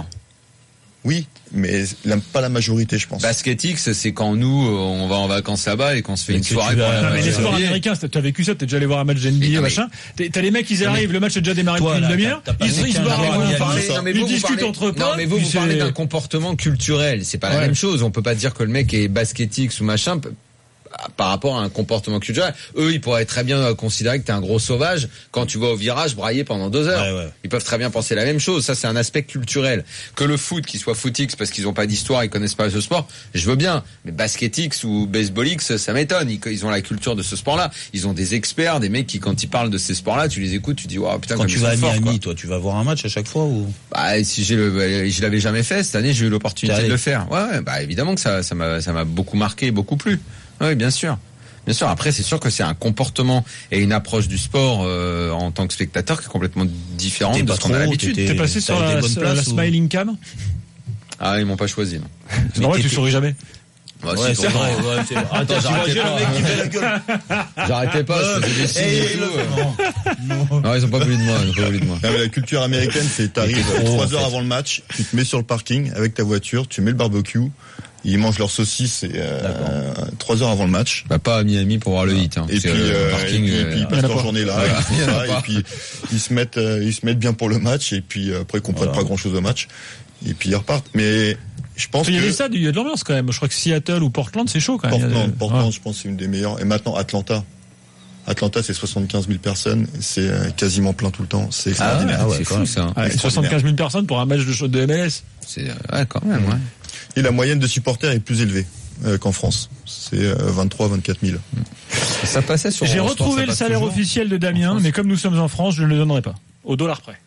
Oui, mais la- pas la majorité, je pense. Basket X, c'est quand nous, euh, on va en vacances là-bas et qu'on se fait Mais une que tu soirée vas- pour la Non, mais Ouais, les ouais, sports ouais. américains, t'as t'as vécu ça, t'es déjà allé voir un match de N B A, Mais non, machin. T'es- T'as les mecs, ils arrivent, le match est déjà démarré Toi, depuis là, une demi-heure. t'as- t'as pas Ils, fait ils se quinze barrent, ans, ils il y a- vont parler, ça. Non, mais ils vous, vous discutent parlez- entre potes. Non, mais vous, puis vous parlez c'est- d'un comportement culturel. C'est pas la Ouais. même chose. On peut pas dire que le mec est basketix ou machin p- par rapport à un comportement culturel. Eux, ils pourraient très bien considérer que t'es un gros sauvage quand tu vas au virage brailler pendant deux heures. Ouais, ouais. Ils peuvent très bien penser la même chose. Ça, c'est un aspect culturel. Que le foot, qu'il soit footix parce qu'ils ont pas d'histoire, ils connaissent pas ce sport, je veux bien. Mais basketix ou baseballix, ça m'étonne. Ils, ils ont la culture de ce sport-là. Ils ont des experts, des mecs qui, quand ils parlent de ces sports-là, tu les écoutes, tu dis, waouh, putain, Quand comme tu ils vas à sont forts, Miami, quoi. toi, tu vas voir un match à chaque fois ou Bah, si j'ai le, je l'avais jamais fait cette année, j'ai eu l'opportunité T'es allé. de le faire. Ouais, ouais, bah évidemment que ça, ça m'a, ça m'a beaucoup marqué, beaucoup plu. Oui, bien sûr, bien sûr. Après, c'est sûr que c'est un comportement et une approche du sport euh, en tant que spectateur qui est complètement différente T'es de pas ce qu'on a trop, l'habitude. t'étais- T'es passé sur t'as eu la, des bonnes sur la places ou- smiling cam. Ah, ils m'ont pas choisi. Non. C'est normal, tu t'étais- souris jamais. Bah, Ouais, si, c'est pourtant. vrai. Ouais, c'est... Attends, Attends, j'arrêtais j'arrêtais pas. pas, Le mec qui hein. fait la gueule. J'arrêtais pas, je faisais des signes Eh, et il tout. le fait, euh. non. Non, ils ont pas voulu de moi, ils ont pas voulu de moi. Non, mais la culture américaine, c'est t'arrives Mais t'es trop, trois en heures fait. avant le match, tu te mets sur le parking avec ta voiture, tu mets le barbecue, Ils mangent leur saucisse et euh, trois heures avant le match. Bah pas à Miami pour voir le hit. Hein, et, puis, euh, parking, et puis, euh, puis ils passent leur journée là. Voilà, et, ça, et puis ils se mettent, euh, ils se mettent bien pour le match et puis après ils comprennent voilà. pas grand chose au match. Et puis ils repartent. Mais je pense il y a que des stades, il y a de l'ambiance quand même. Je crois que Seattle ou Portland, c'est chaud quand même. Portland, des... Portland, ouais. je pense c'est une des meilleures. Et maintenant Atlanta. Atlanta, c'est soixante-quinze mille personnes, c'est quasiment plein tout le temps, c'est extraordinaire. Ah ouais, c'est fou ça. Ouais, soixante-quinze mille personnes pour un match de, de M L S. C'est ouais, quand même. Ouais. Et la moyenne de supporters est plus élevée euh, qu'en France. C'est euh, vingt-trois à vingt-quatre mille. Ça passait sur. J'ai retrouvé sport, le salaire toujours. officiel de Damien, mais comme nous sommes en France, je ne le donnerai pas. Au dollar près.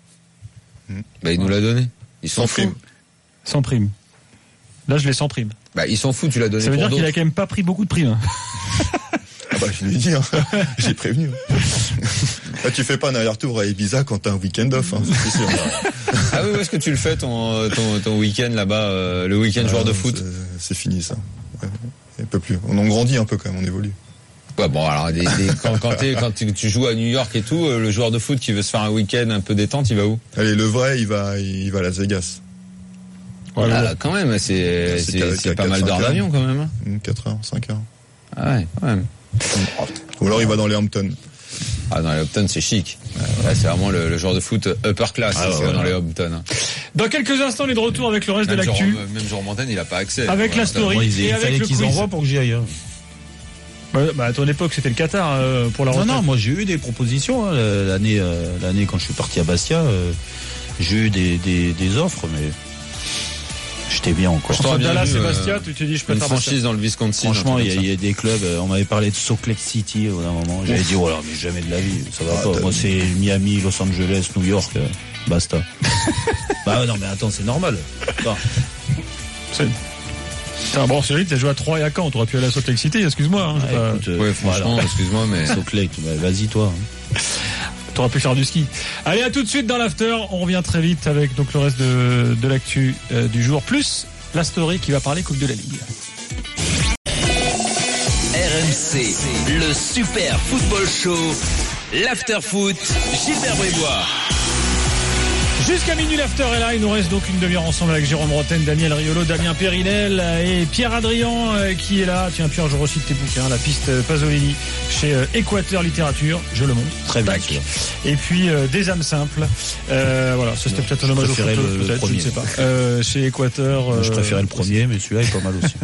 Bah, il nous l'a donné. Ils s'en foutent. Sans prime. Là, je l'ai sans prime. Bah, ils s'en foutent, tu l'as donné. Ça veut pour dire qu'il a d'autres. quand même pas pris beaucoup de primes. Ah bah je lui ai dit, hein. J'ai prévenu. Bah, tu fais pas un aller-retour à Ibiza quand t'as un week-end off. Hein, c'est sûr. Ah oui, où est-ce que tu le fais ton ton, ton week-end là-bas, euh, le week-end ah, joueur de foot? C'est, c'est fini ça. Ouais, un peu plus. On en grandit un peu quand même, on évolue. Ouais, bon alors des, des, quand quand, t'es, quand tu, tu joues à New York et tout, le joueur de foot qui veut se faire un week-end un peu détente, il va où? Allez, le vrai, il va il va à Las Vegas. Voilà, ah, quand même, c'est c'est, c'est, c'est pas mal d'heures d'avion quand même. quatre heures, cinq heures. Ah ouais, quand même. Ou alors il va dans les Hamptons. Ah, dans les Hamptons, c'est chic. Là, c'est vraiment le, le genre de foot upper class, ah, ouais, ouais, dans les Hamptons. Dans quelques instants, on est de retour avec le reste même de l'actu. Genre, même Jean Montaigne, il a pas accès. Avec voilà. la story bon, et avec le qu'ils quiz. envoient pour que j'y aille. Hein. Bah, bah, à ton époque, c'était le Qatar euh, pour la retraite. Non, non, moi j'ai eu des propositions. Hein, l'année, euh, l'année quand je suis parti à Bastia, euh, j'ai eu des, des, des offres, mais j'étais bien encore. Entre Dallas et Bastia, tu t'es dit, je peux une faire franchise dans le Wisconsin. Franchement, il y, y a des clubs. On m'avait parlé de Salt Lake City au d'un moment. J'avais dit, voilà, mais jamais de la vie, ça va ah, pas. Moi, c'est Miami, Los Angeles, New York, euh, basta. Bah non, mais attends, c'est normal. Enfin, c'est... Putain, bon, c'est vrai, t'as joué à Troyes et à Caen, t'aurais pu aller à Salt Lake City, excuse-moi. Hein, ah, pas... écoute, euh, ouais, franchement, voilà. Excuse-moi, mais. Salt Lake, bah, vas-y, toi. Hein. T'aurais pu faire du ski. Allez, à tout de suite dans l'after. On revient très vite avec donc le reste de, de l'actu euh, du jour, plus la story qui va parler Coupe de la Ligue. R M C, le Super Football Show, l'After Foot, Gilbert Bribois. Jusqu'à minuit, l'after est là. Il nous reste donc une demi-heure ensemble avec Jérôme Rotten, Daniel Riolo, Damien Périnel et Pierre-Adrien euh, qui est là. Tiens, Pierre, je recite tes bouquins. La piste Pasolini chez euh, Équateur Littérature. Je le montre. Très bien. Et puis euh, des âmes simples. Euh, voilà, ça c'était peut-être un hommage au photo, le, peut-être, le je ne sais pas. Euh, chez Équateur. Euh, je préférais le premier, mais celui-là est pas mal aussi.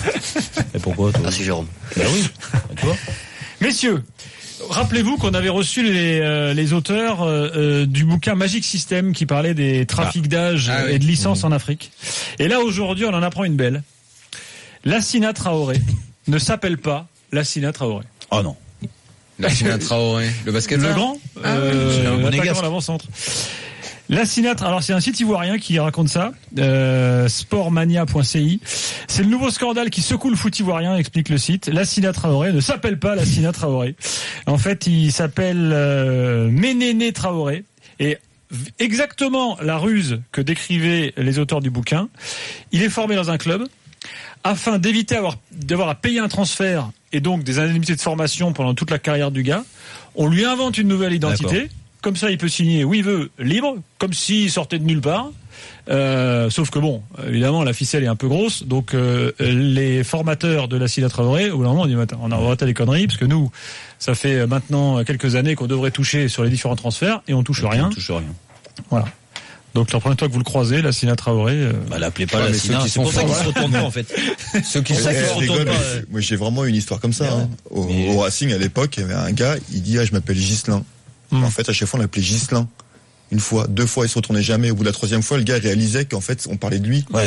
Et pourquoi toi? Merci Jérôme. Bah oui. Tu vois. Messieurs. Rappelez-vous qu'on avait reçu les, euh, les auteurs euh, du bouquin Magic System qui parlait des trafics ah. d'âge ah, oui. et de licences mmh. en Afrique. Et là, aujourd'hui, on en apprend une belle. Lassina Traoré ne s'appelle pas Lassina Traoré. Oh non. Lassina Traoré, le basketteur. Le grand, ah, euh, oui, l'attaquant l'avant-centre. Lassina, alors c'est un site ivoirien qui raconte ça, euh, sportmania point c i. C'est le nouveau scandale qui secoue le foot ivoirien, explique le site. Lassina Traoré ne s'appelle pas Lassina Traoré. En fait, il s'appelle euh, Ménéné Traoré. Et exactement la ruse que décrivaient les auteurs du bouquin, il est formé dans un club afin d'éviter avoir, d'avoir à payer un transfert et donc des indemnités de formation pendant toute la carrière du gars. On lui invente une nouvelle identité. D'accord. Comme ça, il peut signer où il veut, libre, comme s'il sortait de nulle part. Euh, sauf que bon, évidemment, la ficelle est un peu grosse. Donc, euh, les formateurs de Lassina Traoré, au bout d'un moment, on dit, on a arrêté les conneries, parce que nous, ça fait maintenant quelques années qu'on devrait toucher sur les différents transferts, et on touche rien. On touche rien. Voilà. Donc, la première fois que vous le croisez, Lassina Traoré... Euh... Bah, l'appelez pas ouais, Lassina, c'est pour ça qu'il se retourne pas, en fait. Ceux qui se retournent pas. Euh... Moi, j'ai vraiment une histoire comme ça. Ouais. Hein. Au, Mais... au Racing, à l'époque, il y avait un gars, il dit, ah, je m'appelle Ghislain. Mmh. En fait, à chaque fois, on l'appelait Ghislain. Une fois, deux fois, il se retournait jamais. Au bout de la troisième fois, le gars réalisait qu'en fait, on parlait de lui. Ouais,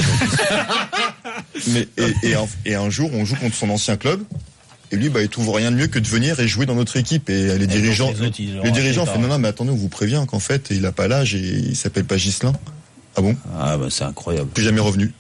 donc... Mais, et, et, un, et un jour, on joue contre son ancien club. Et lui, bah, il trouve rien de mieux que de venir et jouer dans notre équipe. Et les et dirigeants, les, autres, les dirigeants font non, non, mais attendez, on vous prévient qu'en fait, il a pas l'âge et il s'appelle pas Ghislain. Ah bon? Ah, bah, c'est incroyable. Plus jamais revenu.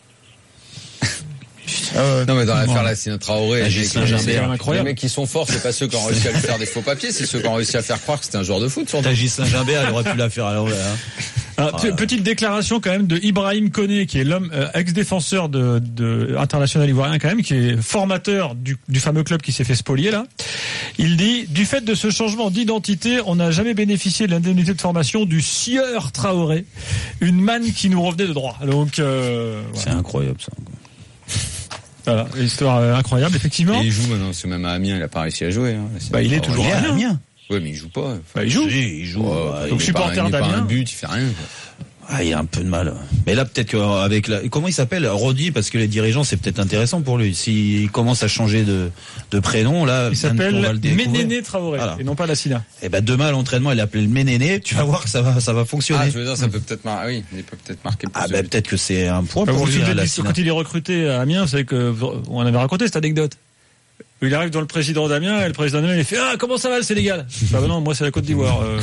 Ah ouais. Non mais dans l'affaire Lassina Traoré, ah, les, les mecs qui sont forts, c'est pas ceux qui ont réussi à lui faire des faux papiers, c'est ceux qui ont réussi à faire croire que c'était un joueur de foot. T'as Ghislain Gimbert, il aurait pu la faire à l'envers. Hein. Alors, voilà. Petite déclaration quand même de Ibrahim Koné, qui est l'homme euh, ex-défenseur de, de international ivoirien quand même, qui est formateur du, du fameux club qui s'est fait spolier là. Il dit, du fait de ce changement d'identité, on n'a jamais bénéficié de l'indemnité de formation du sieur Traoré, une manne qui nous revenait de droit. Donc euh, voilà. C'est incroyable ça. Voilà, histoire euh, incroyable, effectivement. Et il joue maintenant, c'est même à Amiens, il a pas réussi à jouer. Hein. Bah, il est pas toujours à Amiens. Amiens. Ouais, mais il joue pas. Enfin, bah, il joue. Si, il joue. Ouais, bah, donc il, supporter il met pas d'Amiens. un but, il fait rien. Quoi. ah, il a un peu de mal. Mais là, peut-être qu'avec la, comment il s'appelle, Rodi, parce que les dirigeants, c'est peut-être intéressant pour lui. S'il commence à changer de, de prénom, là, Il s'appelle Ménéné Traoré. Traoré, Voilà. et non pas Lassina. Et ben demain à l'entraînement, il a appelé le Ménéné. Tu vas voir que ça va, ça va fonctionner. Ah, je veux dire, ça peut peut-être marquer. Oui, il peut peut-être marquer. Ah ben peut-être que c'est un point Bah, pour vous lui. vous Là, souvenez, Lassina. quand il est recruté à Amiens, vous savez que on avait raconté cette anecdote. Il arrive dans le président d'Amiens et le président d'Amiens il fait ah comment ça va le Sénégal. Bah non, moi c'est la Côte d'Ivoire. Euh...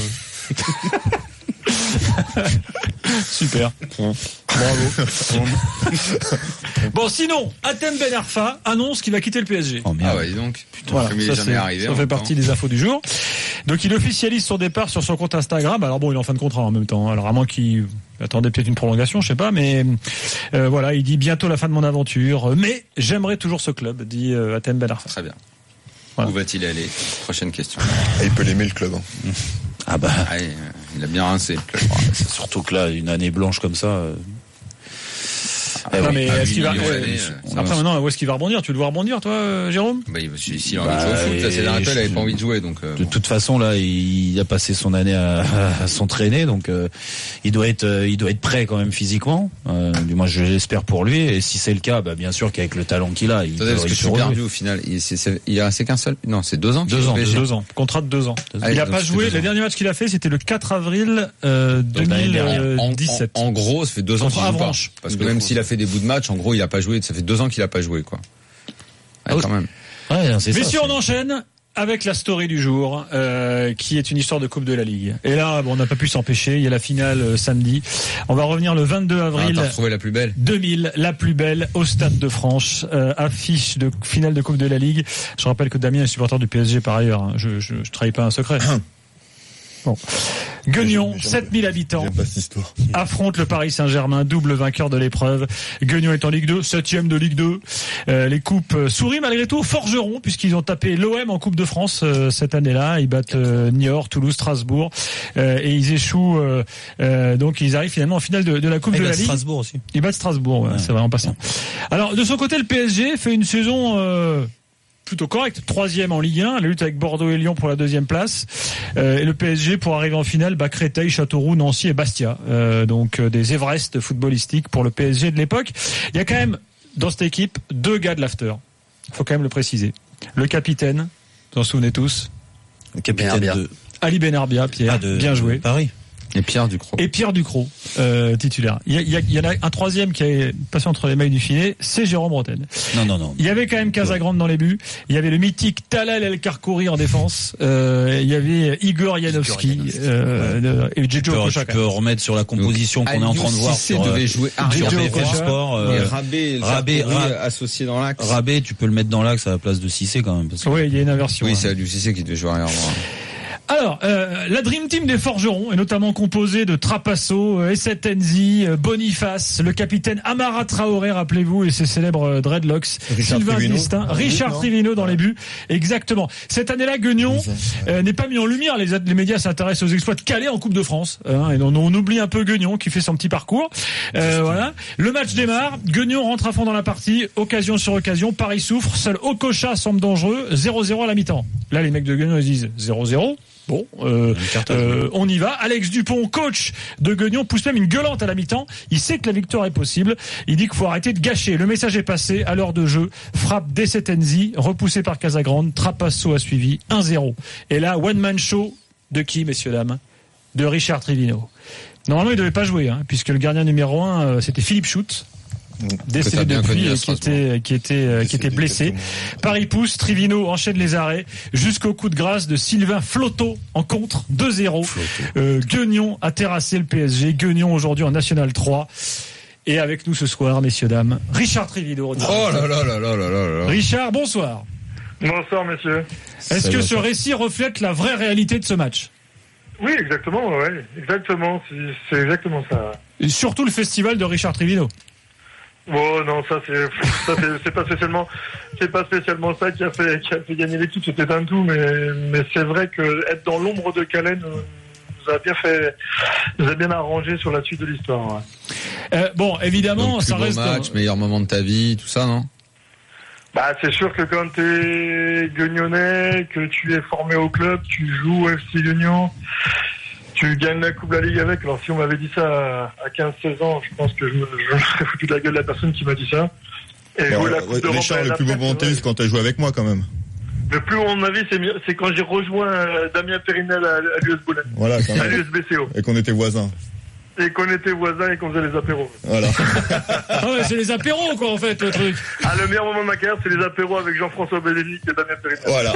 Super. Bravo. Bon, sinon, Hatem Ben Arfa annonce qu'il va quitter le P S G. Oh, Ah ouais, dis donc. Putain, Voilà, comme il ça, est jamais c'est- arrivé. ça en fait même partie temps. des infos du jour. Donc il officialise son départ sur son compte Instagram. Alors bon, il est en fin de contrat en même temps. Alors à moins qu'il attendait peut-être une prolongation, je sais pas, mais euh, voilà, il dit bientôt la fin de mon aventure, mais j'aimerais toujours ce club, dit euh, Hatem Ben Arfa. Très bien. Voilà. Où va-t-il aller? Prochaine question. Et il peut l'aimer le club. Hein. Ah bah, Ah, ouais, il a bien rincé. c'est surtout que là, une année blanche comme ça. euh, eh Non, oui. mais Ah, est-ce qu'il va... huit millions ouais, d'années, euh, euh, Après maintenant, où est-ce qu'il va rebondir? Tu veux le voir rebondir, toi, euh, Jérôme? Bah, il- s'il s'il a envie Bah, de jouer au foot, là, c'est dernier et il avait je- pas envie de jouer, donc. euh, De bon. toute façon, là, il a passé son année à, à s'entraîner, donc euh, il doit être, euh, il doit être prêt quand même physiquement. Euh, du moins, je l'espère pour lui. Et si c'est le cas, bah bien sûr qu'avec le talent qu'il a, il Attendez, peut, parce que il je suis peut perdu rejouer. au final. Il, c'est, c'est, il a resté qu'un seul. Non, c'est deux ans. qu'il Deux est au ans, P S G. Deux ans. Contrat de deux ans. Ah, il a donc pas c'était joué. deux Le ans. dernier match qu'il a fait, c'était le quatre avril euh, Donc, l'année dernière. En, deux mille dix-sept. en, en gros, ça fait deux ans Contre qu'il joue pas. Avranches. Parce que même s'il a fait des bouts de match, en gros, il a pas joué. Ça fait deux ans qu'il a pas joué, quoi. Ouais, quand même. Ouais, non, c'est ça, Messieurs, c'est- on enchaîne avec la story du jour, euh, qui est une histoire de Coupe de la Ligue. Et là, bon, on n'a pas pu s'empêcher. Il y a la finale euh, samedi. On va revenir le vingt-deux Ah, avril. t'as retrouvé la plus belle. deux mille, la plus belle au Stade de France, euh, affiche de finale de Coupe de la Ligue. Je rappelle que Damien est supporter du P S G par ailleurs. Hein. Je, je, je trahis pas un secret. Bon. Guignon, sept mille habitants, J'aime pas cette histoire. affronte le Paris Saint-Germain, double vainqueur de l'épreuve. Guignon est en Ligue deux, septième de Ligue deux. Euh, les coupes euh, sourient malgré tout. Forgeron, puisqu'ils ont tapé l'O M en Coupe de France euh, cette année-là. Ils battent euh, Niort, Toulouse, Strasbourg, euh, et ils échouent. Euh, euh, donc ils arrivent finalement en finale de, de la Coupe Ah, il de va la Ligue. Strasbourg aussi. Ils battent Strasbourg, ouais, Ouais. c'est vrai en passant. Alors de son côté, le P S G fait une saison euh, plutôt correcte, troisième en Ligue un, la lutte avec Bordeaux et Lyon pour la deuxième place. Euh, et le P S G pour arriver en finale, bat Créteil, Châteauroux, Nancy et Bastia. Euh, donc euh, des Everest footballistiques pour le P S G de l'époque. Il y a quand même dans cette équipe deux gars de l'after. Il faut quand même le préciser. Le capitaine, vous en souvenez tous, Le capitaine Benarbia. de, Ali Benarbia, Pierre, ah, de bien joué. de Paris. Et Pierre Ducrot. Et Pierre Ducrot, euh, titulaire. Il y, a, il y a- il y en a un troisième qui est passé entre les mailles du filet, c'est Jérôme Roten. Non, non, non. Il y avait quand même Casagrande dans les buts. Il y avait le mythique Talal El Karkouri en défense. Euh, il y avait Igor Yanovski euh, de- et Tu Djedjo peux, Okocha. tu peux remettre sur la composition qu'on est en train de voir Cissé sur, euh, devait jouer sur arrière Djedjo B F M Okocha. Sport. euh, Et Rabé, Rabé, Rabé, Rabé. associé dans l'axe. Rabé, tu peux le mettre dans l'axe à la place de Cissé quand même. Parce que... Oui, il y a une inversion. Oui, hein. c'est Aliou Cissé qui devait jouer arrière droit. Alors, euh, la Dream Team des Forgerons est notamment composée de Trapasso, Esset Enzi, euh, Boniface, le capitaine Amara Traoré, rappelez-vous, et ses célèbres euh, dreadlocks, Richard Sylvain Trivino. Distin, Ah, Richard non. Trivino dans les buts. Exactement. Cette année-là, Guignon euh, n'est pas mis en lumière. Les, les médias s'intéressent aux exploits de Calais en Coupe de France. Hein, et on, on oublie un peu Guignon qui fait son petit parcours. Euh, voilà. Le match démarre. Guignon rentre à fond dans la partie. Occasion sur occasion. Paris souffre. Seul Okocha semble dangereux. zéro zéro à la mi-temps. Là, les mecs de Guignon, ils disent zéro zéro. Bon, euh, euh, on y va. Alex Dupont, coach de Guignon, pousse même une gueulante à la mi-temps. Il sait que la victoire est possible. Il dit qu'il faut arrêter de gâcher. Le message est passé à l'heure de jeu. Frappe d'Esset Enzi, repoussé par Casagrande. Trapasso a suivi un zéro. Et là, one man show de qui, messieurs, dames? De Richard Trivino. Normalement, il devait pas jouer, hein, puisque le gardien numéro un, euh, c'était Philippe Schut. Décédé t'as bien depuis connu à et qui Strasbourg. était, qui était, euh, qui était blessé. Paris pousse, Trivino enchaîne les arrêts jusqu'au coup de grâce de Sylvain Flotto en contre, deux zéro. Euh, Guignon a terrassé le P S G. Guignon aujourd'hui en National trois. Et avec nous ce soir, messieurs, dames, Richard Trivino. Oh là là là là là là là. Richard, bonsoir. Bonsoir, messieurs. Est-ce que ce récit reflète la vraie réalité de ce match? Oui, exactement, ouais, exactement, c'est, c'est exactement ça. Et surtout le festival de Richard Trivino. Bon, non, ça c'est, ça c'est, c'est pas spécialement, c'est pas spécialement ça qui a fait, qui a fait gagner l'équipe. C'était un tout, mais, mais c'est vrai que être dans l'ombre de Calais nous, nous a bien fait, nous a bien arrangé sur la suite de l'histoire. Ouais. Euh, bon, évidemment, Donc, ça plus beau reste. match, un- meilleur moment de ta vie, tout ça, non? Bah, c'est sûr que quand t'es guignonnais, que tu es formé au club, tu joues au F C Guignon, tu gagnes la Coupe de la Ligue avec. Alors, si on m'avait dit ça à quinze seize ans, je pense que je me, je me serais foutu de la gueule de la personne qui m'a dit ça. Et Bon, jouer la Coupe d'Europe Richard, à le la plus beau fête, moment de tennis, ouais. quand t'as joué avec moi, quand même. Le plus bon de ma vie, c'est, mi- c'est quand j'ai rejoint euh, Damien Périnel à, à l'U S Boulogne. Voilà, quand À même. l'U S B C O. Et qu'on était voisins. Et qu'on était voisins et qu'on faisait les apéros. Voilà. Ah ouais, c'est les apéros, quoi, en fait, le truc. Ah, le meilleur moment de ma carrière, c'est les apéros avec Jean-François Bédélic et Damien Périnel. Voilà.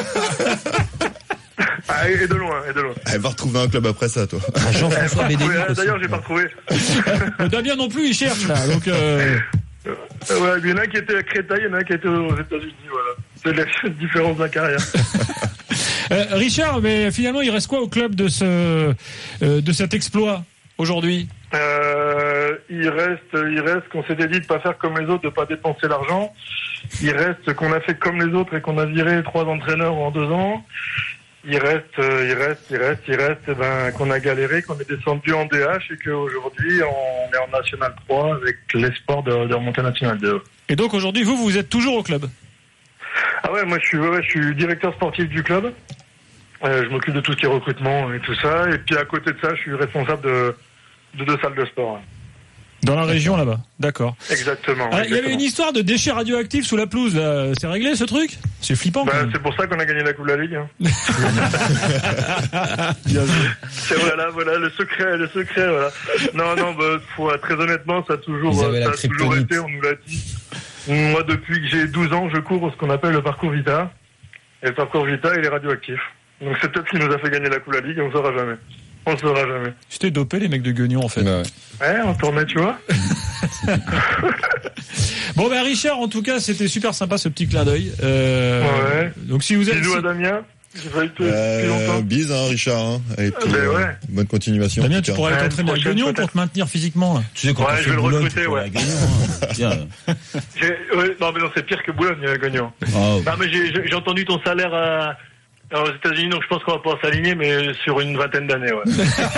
Ah, et, et de loin, et de loin. Elle va retrouver un club après ça, toi. Ah, Jean-François Eh, Bédélic ouais, aussi. D'ailleurs, j'ai pas retrouvé. Le Damien non plus, il cherche, là. Donc, euh... Euh, ouais, il y en a un qui était à Créteil, il y en a un qui était aux États-Unis, voilà. C'est la différence de la carrière. Euh, Richard, mais finalement, il reste quoi au club de ce, euh, de cet exploit aujourd'hui? Euh, il reste, il reste qu'on s'était dit de pas faire comme les autres, de pas dépenser l'argent. Il reste qu'on a fait comme les autres et qu'on a viré trois entraîneurs en deux ans. Il reste, euh, il reste, il reste, il reste, eh ben, qu'on a galéré, qu'on est descendu en D H et qu'aujourd'hui on est en National trois avec l'espoir de, de remonter National deux. Et donc aujourd'hui, vous, vous êtes toujours au club? Ah ouais, moi je suis, ouais, ouais, je suis directeur sportif du club. Euh, je m'occupe de tout ce qui est recrutement et tout ça. Et puis à côté de ça, je suis responsable de, de deux salles de sport. Ouais. Dans la région là-bas, d'accord. Exactement. Ah, il y exactement. avait une histoire de déchets radioactifs sous la pelouse, là. C'est réglé ce truc? C'est flippant. Bah, quand même. c'est pour ça qu'on a gagné la Coupe de la Ligue. Hein. Bien vu. C'est voilà, voilà le secret, le secret, voilà. Non, non, bah, faut, très honnêtement, ça a toujours, Ils avaient ça la a toujours kryptonite. été, on nous l'a dit. Moi, depuis que j'ai douze ans, je cours ce qu'on appelle le parcours Vita. Et le parcours Vita, il est radioactif. Donc c'est peut-être ce qui nous a fait gagner la Coupe de la Ligue, et on ne saura jamais. On ne saura jamais. C'était dopé les mecs de Guignon en fait. Bah ouais. Ouais, on tournait, tu vois. Bon ben Richard, en tout cas, c'était super sympa ce petit clin d'œil. Euh, Ouais. Donc si vous êtes, Bisous si- à Damien. J'ai failli te depuis Euh, longtemps. bise, hein, Richard. Hein. Et puis, Ben euh, ouais. bonne continuation. Damien, en tu tout cas. pourrais Ouais, t'entraîner à prochaine, Guignon peut-être. pour te maintenir physiquement. Là. Tu sais, quand Ouais, on je fait vais le Boulogne, recruter, tu pourrais ouais. à Guignon, hein. Tiens. J'ai, ouais, non, mais non, c'est pire que Boulogne, euh, Guignon. Oh. Non, mais j'ai, j'ai j'ai entendu ton salaire à, aux États-Unis, donc je pense qu'on va pouvoir s'aligner, mais sur une vingtaine d'années, ouais.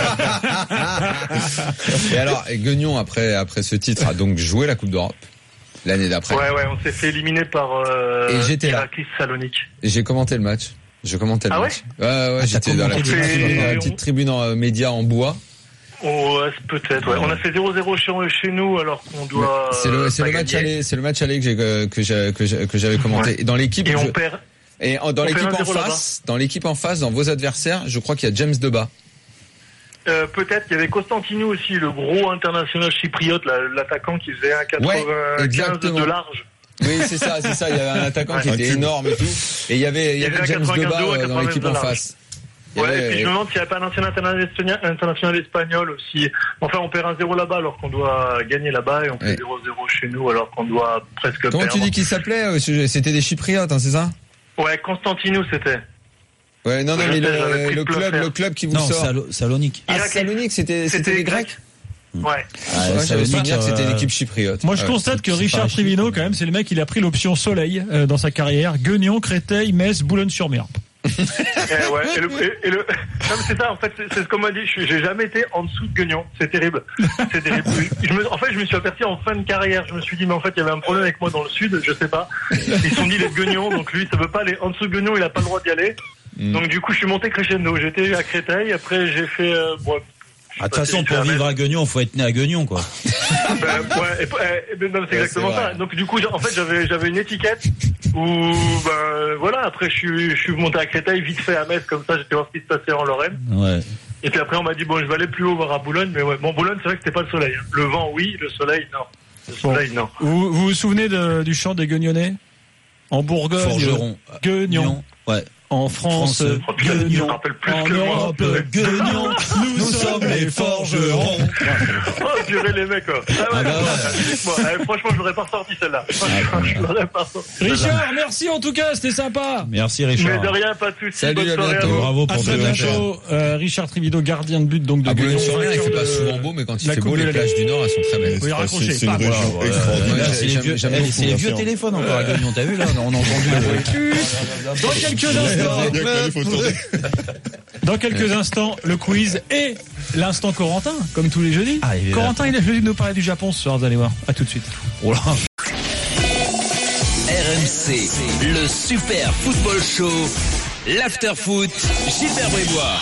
Et alors, et Guignon, après, après ce titre, a donc joué la Coupe d'Europe l'année d'après. Ouais, ouais, on s'est fait éliminer par euh, Et j'étais là. Iraklis Salonique. Et j'ai commenté le match. Je commentais le Ah ouais match. Ouais, ouais, j'étais dans la commenté petite, le match. tribune- dans la Et petite on- tribune en euh, média en bois. Oh, ouais, c'est peut-être, ouais. On a fait zéro zéro chez, chez nous, alors qu'on doit. C'est le, c'est pas le match gagner. aller, c'est le match aller que j'ai, que que j'ai- que j'ai- que j'avais commenté. Ouais. Et dans l'équipe, Et on je- perd. et en- dans on perd l'équipe un en zéro face, dans l'équipe en face, dans vos adversaires, je crois qu'il y a James Debat. Euh, peut-être qu'il y avait Constantinou aussi, le gros international chypriote, la- l'attaquant qui faisait un Ouais, quatre-vingt-quinze exactement. de large. Oui, c'est ça, c'est ça. Il y avait un attaquant qui Un était cube. énorme et tout. Et il y avait, il y Il y avait avait un James quatre-vingt-quinze Debat de haut, euh, dans l'équipe en quatre-vingt-quinze de face. Il y Ouais, avait- et puis je me demande s'il n'y a pas un ancien international espagnol, international espagnol aussi. Enfin, on perd un zéro là-bas alors qu'on doit gagner là-bas et on fait Ouais. zéro zéro chez nous alors qu'on doit presque Comment perdre. tu dis qu'il s'appelait euh, ce- C'était des Chypriotes, hein, c'est ça? Ouais, Constantinou c'était. Ouais, non, non, Je mais sais, le, j'avais pris le le club, plafond. le club qui vous Non, sort. Salo- Salonique. Ah, Irak- Salonique, c'était, c'était c'était les Grecs? Ouais. Ah, Ouais, j'avais Salonique, souvenir que c'était euh, l'équipe chypriote. Moi, je Ouais. constate que c'est Richard pas chic, Trivino, mais- quand même, c'est le mec, il a pris l'option soleil euh, dans sa carrière. Guignon, Créteil, Metz, Boulogne-sur-Mer. Et, ouais, et le, et, et le... Non, mais c'est ça, en fait, c'est, c'est ce qu'on m'a dit. Je suis- J'ai jamais été en dessous de Guignon. C'est terrible. C'est terrible. Je me, en fait, je me suis aperçu en fin de carrière. Je me suis dit, mais en fait, il y avait un problème avec moi dans le sud. Je sais pas. Ils se sont dit, les Guignon. Donc lui, ça veut pas aller en dessous de Guignon. Il a pas le droit d'y aller. Mm. Donc du coup, je suis monté crescendo. J'étais à Créteil. Après, j'ai fait. Euh, bon, Ah, de toute façon, pour vivre à Guignon, faut être né à Guignon, quoi. Ben, ouais, et, et, et, non, c'est Ouais, exactement c'est ça. vrai. Donc du coup, j'ai- en fait, j'avais j'avais une étiquette où ben voilà. Après, je suis je suis monté à Créteil, vite fait à Metz, comme ça, j'étais voir ce qui se passait en Lorraine. Ouais. Et puis après, on m'a dit bon, je vais aller plus haut voir à Boulogne, mais ouais, bon, Boulogne, c'est vrai que c'était pas le soleil. Hein. Le vent, oui, le soleil, non. Le Bon. soleil, non. Vous, vous vous souvenez de- du chant des Guignonnais? En Bourgogne, Forgeron. Guignon. Ouais. En France, France, Oh, putain, je me Guignon. rappelle plus En que moi. Europe, Guignon. Nous sommes les forgerons. Oh, purée, les mecs, quoi. Ah ouais, Ah bah bon, eh, franchement, je l'aurais pas ressorti celle-là. Franchement, je l'aurais pas ressorti. celle-là. Richard, merci en tout cas, c'était sympa. Merci, Mais Richard. de rien, pas de soucis. Salut, Bonne à soirée bientôt. à vous. Bravo À pour très deux bientôt. Euh, Richard Trivino, gardien de but donc de À Guignon. Boulogne-sur-Mer, il fait pas Euh, souvent beau, mais quand il la fait Coupe beau, de les la plages du Nord, elles sont très belles. Oui, C'est- raccroché, C'est c'est une pas région Voilà, extraordinaire. là, Ouais, c'est les j'aime- vieux, j'aime eh, beaucoup, c'est les bien vieux sûr. téléphones encore à Guignon, t'as vu là? On a entendu. Dans quelques instants, Il y a que là, il faut tourner. dans quelques instants, le quiz et l'instant Corentin, comme tous les jeudis. Ah, il est là. Corentin, il a choisi de nous parler du Japon ce soir, vous allez voir. À tout de suite. Oh là. R M M C, le Super Football Show, l'After Foot, Gilbert Bribois.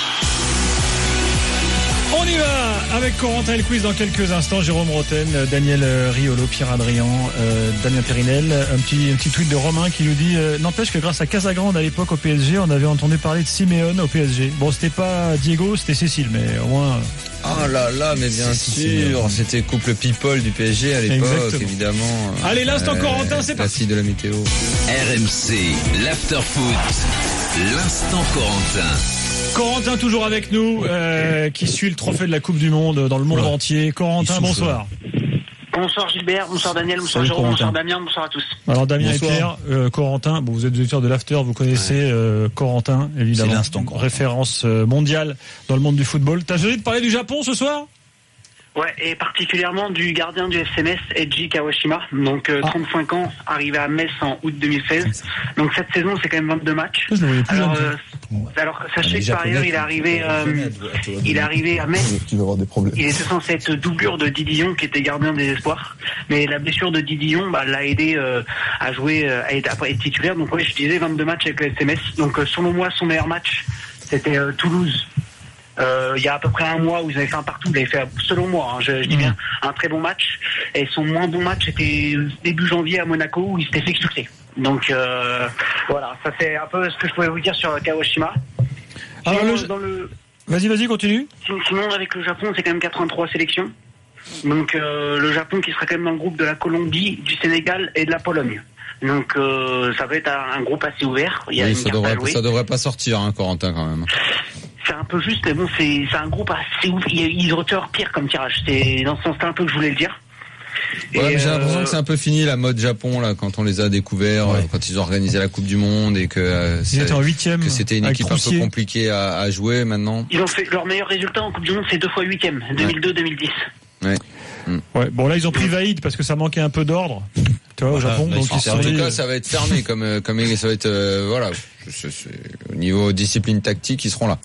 On y va avec Corentin et le quiz dans quelques instants. Jérôme Roten, Daniel Riolo, Pierre Adrian, euh, Damien Périnel. Un petit, un petit tweet de Romain qui nous dit euh, n'empêche que grâce à Casagrande à l'époque au P S G, on avait entendu parler de Simeone au P S G. Bon, c'était pas Diego, c'était Cécile, mais au moins. Ah là là, mais bien sûr, c'était couple people du P S G à l'époque, exactement. Évidemment. Allez, l'instant euh, Corentin, c'est parti. La de la météo. R M C, l'After Foot, l'instant Corentin. Corentin toujours avec nous, euh, qui suit le trophée de la Coupe du Monde dans le monde Voilà. entier. Corentin, bonsoir. Bonsoir Gilbert, bonsoir Daniel, bonsoir Salut, Jérôme, Corentin. bonsoir Damien, bonsoir à tous. Alors Damien Bonsoir. et Pierre, euh, Corentin, bon, vous êtes auditeurs de l'After, vous connaissez euh, Corentin, évidemment. C'est l'instant, Corentin. Référence euh, mondiale dans le monde du football. T'as choisi de parler du Japon ce soir ? Ouais, et particulièrement du gardien du F C Metz, Eiji Kawashima, donc euh, Ah. trente-cinq ans, arrivé à Metz en août deux mille seize. Donc cette saison, c'est quand même vingt-deux matchs. Je le voyais plus Alors, jeune, euh, alors sachez les que par Japonais, ailleurs, il est arrivé, euh, il est arrivé à Metz. Tu vas avoir des problèmes. Il était censé être doublure de Didion, qui était gardien des espoirs, mais la blessure de Didion bah, l'a aidé euh, à jouer, euh, à être, à être titulaire. Donc ouais, je disais vingt-deux matchs avec le F C Metz. Donc euh, selon moi, son meilleur match, c'était euh, Toulouse. Euh, il y a à peu près un mois où ils avaient fait un partout, ils avaient fait, selon moi, hein, je, je dis bien, un très bon match. Et son moins bon match était début janvier à Monaco où il s'était fait expulser. Donc euh, voilà, ça c'est un peu ce que je pouvais vous dire sur Kawashima. Alors, Sinon, le- dans le, Vas-y, vas-y, continue. sinon avec le Japon, c'est quand même quatre-vingt-trois sélections. Donc euh, le Japon qui sera quand même dans le groupe de la Colombie, du Sénégal et de la Pologne. Donc euh, ça va être un, un groupe assez ouvert. Il y a Oui, une ça carte à devrait, jouer. ça devrait pas sortir, hein, Corentin, quand même. C'est un peu juste, mais bon, c'est c'est un groupe assez ouf. Ils, ils retirent pire comme tirage. C'est dans ce sens-là un peu que je voulais le dire. Ouais, Et, mais j'ai euh, l'impression que c'est un peu fini la mode Japon là quand on les a découverts, Ouais. euh, quand ils ont organisé la Coupe du Monde et que euh, Ils c'est- étaient en huitième. que c'était une avec équipe un peu Roussier. compliquée à, à jouer maintenant. Ils ont fait leur meilleur résultat en Coupe du Monde, c'est deux fois huitième, deux mille deux deux mille dix. Ouais. Ouais, bon là ils ont pris Vaïd parce que ça manquait un peu d'ordre. Tu vois, au Voilà, Japon, là, ils donc sont ils se En sont tout dit, cas, ça va être fermé comme euh, comme ça va être euh, voilà. C'est- c'est- au niveau discipline tactique, ils seront là.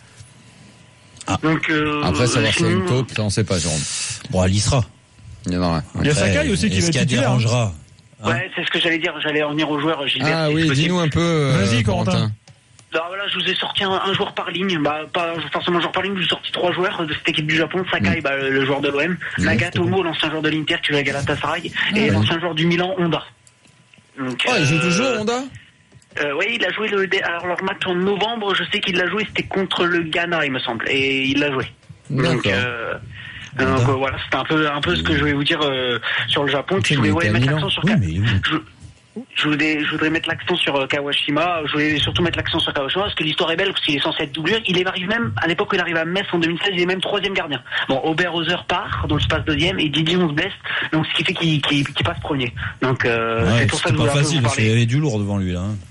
Donc, euh, Après, savoir s'il y a une sinon, taupe, ça on sait pas, Jérôme. Bon, elle y sera. Il y en aura. Il y a Après, Sakai aussi qui est-ce va être qu'elle titulaire. hein. dérangera hein. ouais, c'est ce que j'allais dire. J'allais en venir aux joueurs, Gilbert. Ah si oui, c'est possible. dis-nous un peu. euh, Vas-y, Corentin. Alors voilà, je vous ai sorti un, un joueur par ligne, bah pas forcément un joueur par ligne, je vous ai sorti trois joueurs de cette équipe du Japon. Sakai, bah, le joueur de l'O M, Nagatomo, l'ancien joueur de l'Inter qui joue à Galatasaray, et l'ancien joueur du Milan, Honda. Donc, Oh, il joue euh, toujours, Honda. euh, Oui, il a joué le alors leur match en novembre. Je sais qu'il l'a joué, c'était contre le Ghana, il me semble, et il l'a joué. Donc, D'accord. euh, donc euh, voilà, c'était un peu un peu ce que je voulais vous dire euh, sur le Japon. Puis je voulais il ouais, était à mettre Milan. l'accent sur Oui, Ka- mais oui. je, je voulais, je voudrais mettre l'accent sur euh, Kawashima. Je voulais surtout mettre l'accent sur Kawashima parce que l'histoire est belle, parce qu'il est censé être doublure. Il est arrivé même, à l'époque où il arrive à Metz en deux mille seize, il est même troisième gardien. Bon, Oberhauser part, donc il se passe deuxième, et Didion se blesse, donc ce qui fait qu'il qu'il- qu'il passe premier. Donc euh, Ouais, c'est pour ça que c'était je pas voulais un peu facile, vous parce qu'il y parler. avait du lourd devant lui là. hein.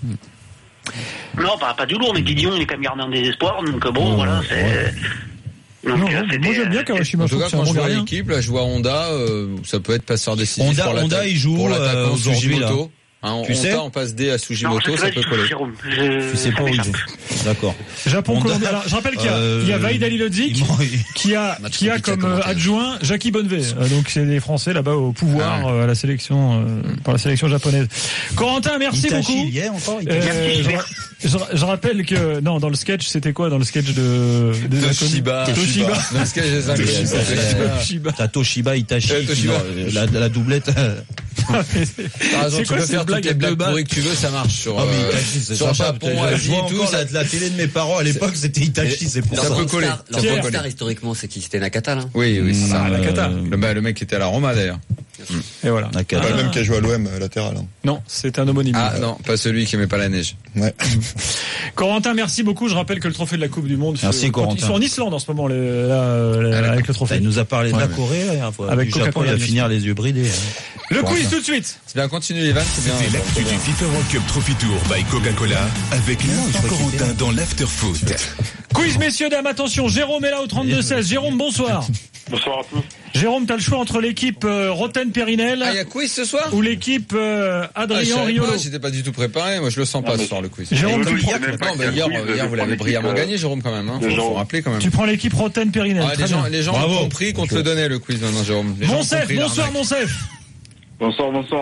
Non, pas, pas du lourd, mais Didion, il est quand même gardien des espoirs, donc euh, bon, Oh, voilà, c'est... ouais. Donc, Non, euh, non, c'était, moi j'aime bien euh, Kawashima. En je tout trouve cas, que c'est un quand bon je vois gardien. l'équipe, là, je vois Honda, euh, ça peut être passeur décisif Honda- pour l'attaque- Honda, il joue, pour l'attaquant euh, aujourd'hui, Sugimoto. là. Hein, Tu Honda sais en passe D à Non, Sugimoto, je sais ça pas peut du tout, coller. Jérôme. Je, Tu sais ça pas où il m'échappe. joue. D'accord. Japon, Honda- Colombie. Alors, je rappelle qu'il y a, Euh, il y a Vaïd Halilhodžić il manque- qui a, Match qui a compliqué à comme euh, commenter. adjoint Jackie Bonnevet. Euh, donc c'est des Français là-bas au pouvoir Ah ouais. euh, à la sélection, euh, par la sélection japonaise. Corentin, merci Itachi, beaucoup. il y est encore Itachi. Euh, je, je, je rappelle que non, dans le sketch, c'était quoi dans le sketch de des inconnus Toshiba. Toshiba. Dans le sketch des inconnus. Toshiba. Toshiba. Toshiba. T'as Toshiba, Itachi, Euh, Toshiba. non, la, la doublette. euh, T'as raison, C'est tu quoi peux cette faire blague toutes les à deux blagues balles pourries que tu veux, ça marche sur, Ah, mais euh, Itachi, c'est sur sympa. Japon, putain, je Asie vois et tout. encore ça- la, la télé de mes parents à l'époque, c'était Itachi, c'est pour Ça ça. peut coller. Star, Ça peut leur coller. star, historiquement, c'est qui? C'était Nakata, là? Oui, oui, c'est ça. Ah, la cata. Le, bah, le mec qui était à la Roma d'ailleurs. Et voilà. La Pas cata. le même qui a joué à l'O M euh, latéral. hein. Non, c'est un homonyme. Ah non, pas celui qui aimait pas la neige. Ouais. Corentin, merci beaucoup. Je rappelle que le trophée de la Coupe du Monde, Merci, se- Corentin. ils sont en Islande en ce moment, les- là, euh, avec le trophée. Il nous a parlé de Ouais, la mais- Corée la dernière fois. Avec Du Japon, Coca-Cola, il va bien finir les yeux bridés. hein. Le Corentin. quiz tout de suite. C'est bien, continue les vannes, c'est bien. C'était l'actu du FIFA World Cup Trophy Tour by Coca-Cola avec l'instant Corentin dans l'After Foot. Quiz, messieurs, dames, attention, Jérôme est là au trente-deux seize. Jérôme, bonsoir. Bonsoir à tous. Jérôme, t'as le choix entre l'équipe euh, Roten-Périnel Ah, il y a quiz ce soir? ou l'équipe euh, Ah, je Adrien savais Riolo. pas, j'étais pas du tout préparé. Moi, je le sens pas ce soir, le quiz. Jérôme, tu Je prends, sais même pas Non, bah, quel hier, quiz, hier, je vous prends l'avez l'équipe, brillamment euh, gagné, Jérôme, quand même. Hein. de Faut, Jean. faut rappeler quand même. tu prends l'équipe Roten-Périnel. Ah, Très les gens, bien. les gens Bravo. ont compris qu'on te le donnait, le quiz, maintenant, Jérôme. Les gens ont Monsef, compris, bonsoir, l'arnaque. Monsef. Bonsoir, bonsoir.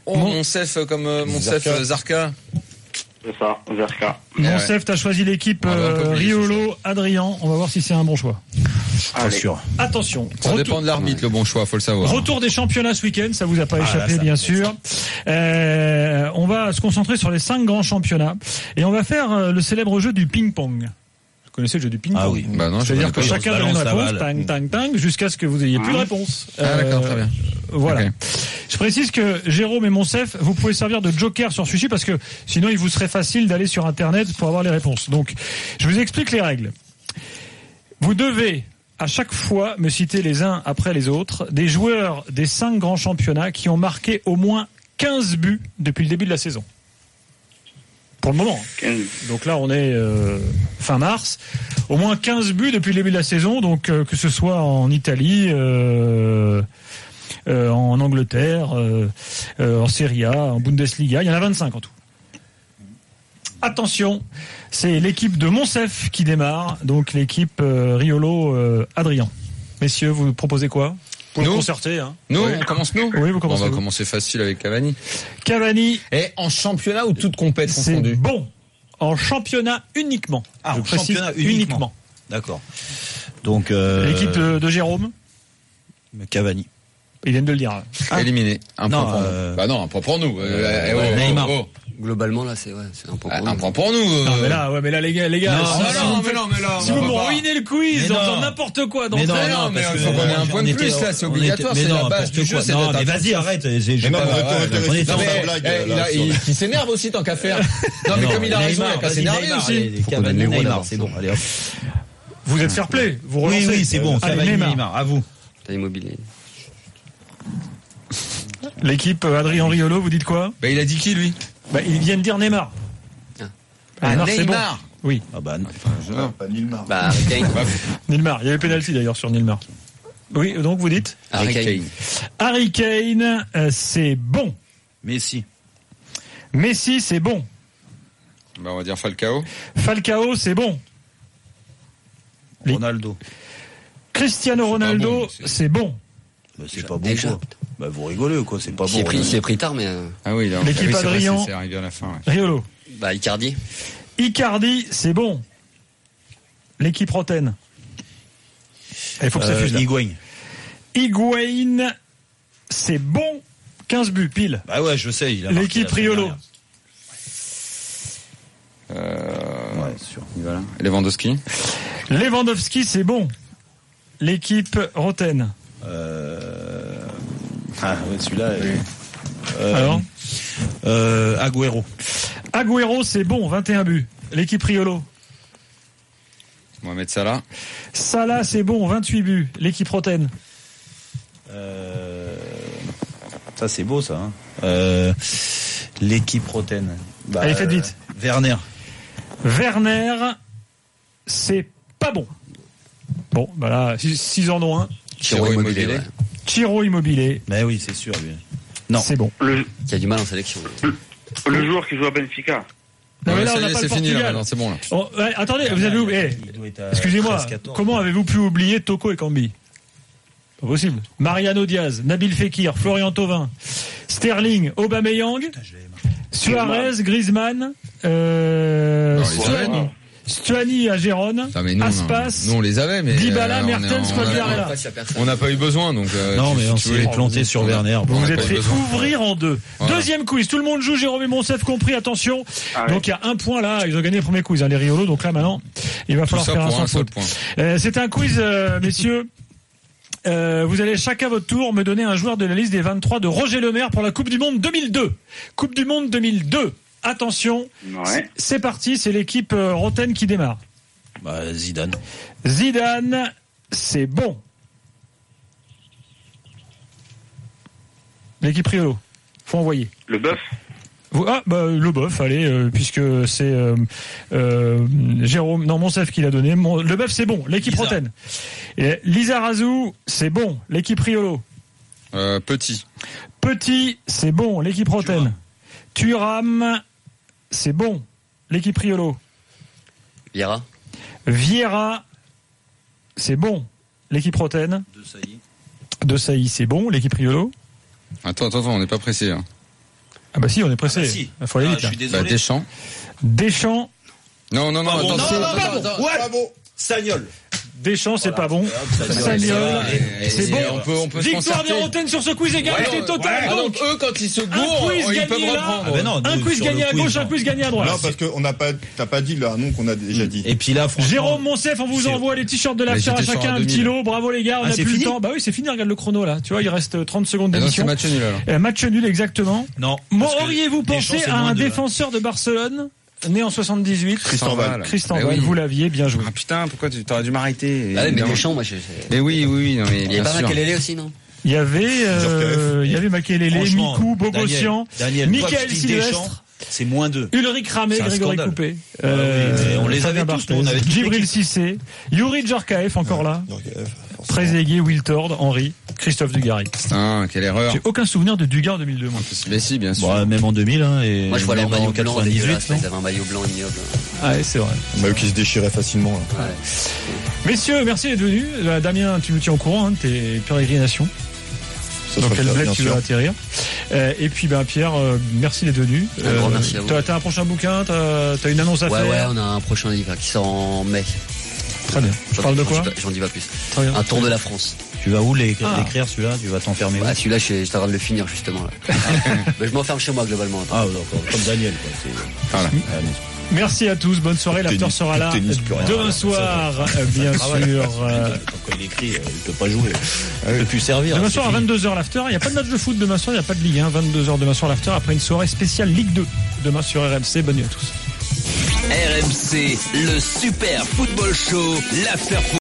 Oh, Monsef comme euh, Monsef Zarka. Zarka. C'est ça, Zarka. Monsef, t'as choisi l'équipe On va un peu euh, oublier ce Riolo, Adrien. On va voir si c'est un bon choix. Allez. sûr. Attention. Ça Retour- dépend de l'arbitre, le bon choix, faut le savoir. Retour des championnats ce week-end, ça vous a pas Ah, échappé, là, ça bien me sûr. Euh, on va se concentrer sur les cinq grands championnats et on va faire euh, le célèbre jeu du ping-pong. Vous connaissez le jeu du ping-pong? Ah oui. Bah non, je C'est-à-dire connais que pas. chacun On se donne une balance la réponse, balle. tang, tang, tang, jusqu'à ce que vous ayez plus de réponse. Ah, d'accord, très bien. Voilà. Ok. Je précise que Jérôme et Monsef, vous pouvez servir de joker sur celui-ci parce que sinon il vous serait facile d'aller sur Internet pour avoir les réponses. Donc, je vous explique les règles. Vous devez à chaque fois me citer les uns après les autres des joueurs des cinq grands championnats qui ont marqué au moins quinze buts depuis le début de la saison. Pour le moment. quinze. Donc là, on est euh, fin mars. Au moins quinze buts depuis le début de la saison, donc euh, que ce soit en Italie, euh, euh, en Angleterre, euh, euh, en Serie A, en Bundesliga. Il y en a vingt-cinq en tout. Attention, c'est l'équipe de Monsef qui démarre, donc l'équipe euh, Riolo euh, Adrien. Messieurs, vous proposez quoi? Pour Nous le concerter, hein. Nous, Oui. on commence nous Oui, vous Bon, commencez. On va vous. commencer facile avec Cavani. Cavani, Et en championnat ou toute compète c'est confondue? bon. En championnat uniquement. Ah, Je en précise championnat uniquement. D'accord. Donc, euh, L'équipe de, de Jérôme, Cavani. ils viennent de le dire. Ah. Éliminé. Un Non, point pour euh, nous. Bah non, un point pour nous. Euh, ouais, eh, oh, Neymar. oh, oh. Globalement, là, c'est ouais, c'est un peu Ah, pour un nous. point pour nous. euh. Non mais là, ouais, mais là les gars, les gars, Non, si, non, si non, vous, mais non, mais là, si on vous va me pas. ruinez le quiz Mais en non. faisant n'importe quoi dans Mais le non, train, non, mais parce il que faut qu'on ait un on point de était- plus, là, c'est on obligatoire, était- c'est mais la non, base n'importe du jeu, quoi. c'est Non, d'être mais vas-y, attentif. arrête. j'ai- j'ai Mais non, pas- mais restons ouais, intéressés on était- sur Non, sa mais, blague, eh, là, il, a- sur- il- il s'énerve aussi tant qu'à faire. Non, mais comme il a raison, il a qu'à vas-y, s'énerver Neymar, aussi. allez, Faut qu'on Cavani, donne les Neymar, droits c'est bon. Allez, hop. vous êtes fair play, vous Oui, relancez. oui, c'est bon. Allez, Cavani, Neymar. Neymar, à vous. T'as immobilier. L'équipe euh, Adrien Riolo, vous dites quoi? Bah, il a dit qui, lui? Bah, ils viennent dire Neymar. Ah. Neymar, c'est bon. Neymar. Oui, Ah bah, non. Non, pas Nilmar. Bah, Harry Kane. Neymar. Il y avait penalty d'ailleurs sur Neymar. Oui, donc vous dites Harry Kane. Harry Kane, euh, c'est bon. Messi. Messi, c'est bon. Bah, on va dire Falcao. Falcao, c'est bon. Les- Ronaldo. Cristiano Ronaldo, bon, c'est- c'est bon. Bah, c'est pas bon, Déjà. quoi. Bah, vous rigolez ou quoi? C'est pas J'ai bon. pris, j'ai pris tard, mais euh, Ah oui, là. L'équipe oui, c'est vrai, Adrien. c'est- c'est arrivé à la fin, ouais. Riolo. bah Icardi. Icardi, c'est bon. L'équipe Roten. Il faut que ça Euh, fuse là. Higuain. Higuain, c'est bon. quinze buts, pile. Bah ouais, je sais. il a marqué L'équipe la semaine Riolo. dernière. Euh, Ouais, sûr. voilà. Lewandowski. Lewandowski, c'est bon. L'équipe Roten. Euh... Ah ouais, celui-là. euh, euh, Alors euh, Agüero. Agüero, c'est bon. vingt et un buts. L'équipe Riolo. Mohamed Salah. Salah, c'est bon. vingt-huit buts. L'équipe Roten. Euh... Ça c'est beau ça. Hein. Euh... L'équipe Roten. Bah, Allez, faites vite. euh, Werner. Werner, c'est pas bon. Bon, voilà, six en ont un. Chiro Immobilier. Ouais. Chiro Immobilier. Mais oui, c'est sûr. Lui. Non. C'est bon. Le, Qui a du mal en sélection. le joueur qui joue à Benfica. Non, mais Ouais, là, ça on y n'a est, pas c'est le fini, là, Portugal. maintenant, c'est bon, là. Oh, ouais, attendez, vous avez oublié. Il doit être à Excusez-moi, treize quatorze. comment avez-vous pu oublier Toko et Cambi? Pas possible. Mariano Diaz, Nabil Fekir, Florian Thauvin, Sterling, Aubameyang, Suarez, Griezmann, euh, Non, les Stuani, avait. Stuani à Gérone, Ah, mais nous, Aspas, nous, on les avait, mais. Dybala, euh, on est- Mertens, on a- Quagliarella. On n'a pas eu besoin, donc. euh, Non, tu- mais si on tu s'est voulais- planté sur on a- Werner. Vous on vous n'a êtes pas eu fait besoin. ouvrir en deux. Voilà. Deuxième quiz, tout le monde joue, Jérôme et Monsef compris, attention. Ah ouais. Donc il y a un point là, ils ont gagné le premier quiz, hein, les Riolo, donc là maintenant, il va Tout falloir ça faire un pour sans un seul faute. point. Euh, c'est un quiz, euh, messieurs. Euh, vous allez chacun à votre tour me donner un joueur de la liste des vingt-trois de Roger Lemaire pour la Coupe du Monde deux mille deux. Coupe du Monde deux mille deux. Attention, Ouais. c'est parti, c'est l'équipe euh, Roten qui démarre. Bah, Zidane. Zidane, c'est bon. L'équipe Riolo, faut envoyer. Le bœuf. Vous- Ah, bah, le boeuf, allez, euh, puisque c'est euh, euh, Jérôme, non, Monsef qui l'a donné. Mon- le boeuf, c'est bon. L'équipe Lisa. Roten. Et Lisa Razou, c'est bon. L'équipe Riolo. Euh, Petit. Petit, c'est bon. L'équipe Roten. Thuram, c'est bon. L'équipe Riolo. Vieira. Vieira, c'est bon. L'équipe Roten. De Sailly. De Sailly, c'est bon. L'équipe Riolo. Attends, attends, attends, on n'est pas pressé. Hein. Ah bah si, on est pressé. Ah bah si. Il faut aller Ah, vite. je là. suis désolé. Bah, Deschamps. Deschamps. Non, non, non, Pas bon. attends, Non, c'est- non, attends, pas bon. attends. Ouais. Pas bon. Sagnol. Deschamps, c'est Voilà. pas bon. Sagnol. Sagnol. Et- C'est et bon. On peut, on peut se Victoire concerter. des Rotten sur ce quiz, égalité Ouais, totale. Ah, donc, donc, eux, quand ils se un gourent, quiz ils peuvent gagné là. reprendre. Ah ben non, Un nous, quiz sur gagné le à quiz, gauche, un non. quiz gagné à droite. Non, parce qu'on n'a pas, t'as pas dit le nom qu'on a déjà dit. Et puis là, franchement. Jérôme Monsef, on vous c'est- envoie les t-shirts de Mais l'after à j'étais sur chacun, un un petit deux mille. lot. Bravo les gars, on Ah, a c'est plus le fini temps. Bah oui, c'est fini, regarde le chrono là. Tu vois, il reste trente secondes Ah non, c'est d'émission. match nul alors. Euh, Match nul, exactement. Non. Moi, parce que auriez-vous Deschamps, pensé c'est à moins un deux, hein. défenseur de Barcelone, né en soixante-dix-huit? Christian Val. Christian Eh Val, oui. vous l'aviez, bien joué. Ah putain, pourquoi tu t'aurais dû m'arrêter? Ah ouais, mais évidemment. Deschamps, moi, je. Mais oui, oui, oui, non, mais Il y bien avait pas sûr. Makelele aussi, non? Il y avait, euh, il y avait Makelele, Franchement, Mikou, Bogossian, Daniel, Daniel, Michael toi, qui dis Sylvestre, Deschamps, c'est moins deux. Ulrich Ramé, C'est un Grégory scandale. Coupé, Ah oui, mais on les Fabien avait tous, Barthez, nous, on avait toute Djibril l'équipe. Cissé, Yuri Djorkaeff, encore là, Trezeguet, Wiltord, Henry, Christophe Dugarry. Putain, quelle erreur. J'ai aucun souvenir de Dugas en deux mille deux, moi. Mais si, bien sûr. Bon, même en deux mille, hein, et Moi, je vois leur même maillot en blanc quatre-vingt-dix-huit, dégueulasse. non Ils avaient un maillot blanc ignoble. Ah ouais, c'est vrai. Un maillot qui se déchirait facilement. Là. Ouais. Messieurs, merci d'être venus. Euh, Damien, tu nous tiens au courant hein, de tes pérégrinations. Ça Dans sera quel bien, bled bien tu sûr. vas atterrir. Euh, et puis, ben, Pierre, euh, merci d'être venu. Un grand merci à vous. T'as, t'as un prochain bouquin, t'as, t'as une annonce à Ouais, faire. ouais, on a un prochain livre qui sort en mai. Très bien. Tu J'en parles de dis- quoi? j'en dis pas- J'en dis pas plus. Très bien. Un tour de la France. Tu vas où l'écrire, Ah. l'écrire, celui-là? Tu vas t'enfermer où? Bah, celui-là, je suis j'étais en train de le finir justement. Là. Mais je m'enferme chez moi globalement. Ah, d'accord, comme Daniel, quoi. C'est- Voilà. Ah, mais- Merci à tous, bonne soirée. Tout L'after tennis, sera tout là tennis, plus rien. demain soir, euh, bien Ah ouais. sûr. euh, Quand il écrit, euh, il peut pas jouer. Il peut plus servir. Demain c'est soir à fini. vingt-deux heures l'after. Il n'y a pas de match de foot demain soir, il n'y a pas de Ligue un. vingt-deux heures demain soir l'after après une soirée spéciale Ligue deux. Demain sur R M C. Bonne nuit à tous. R M C, le super football show, l'after foot.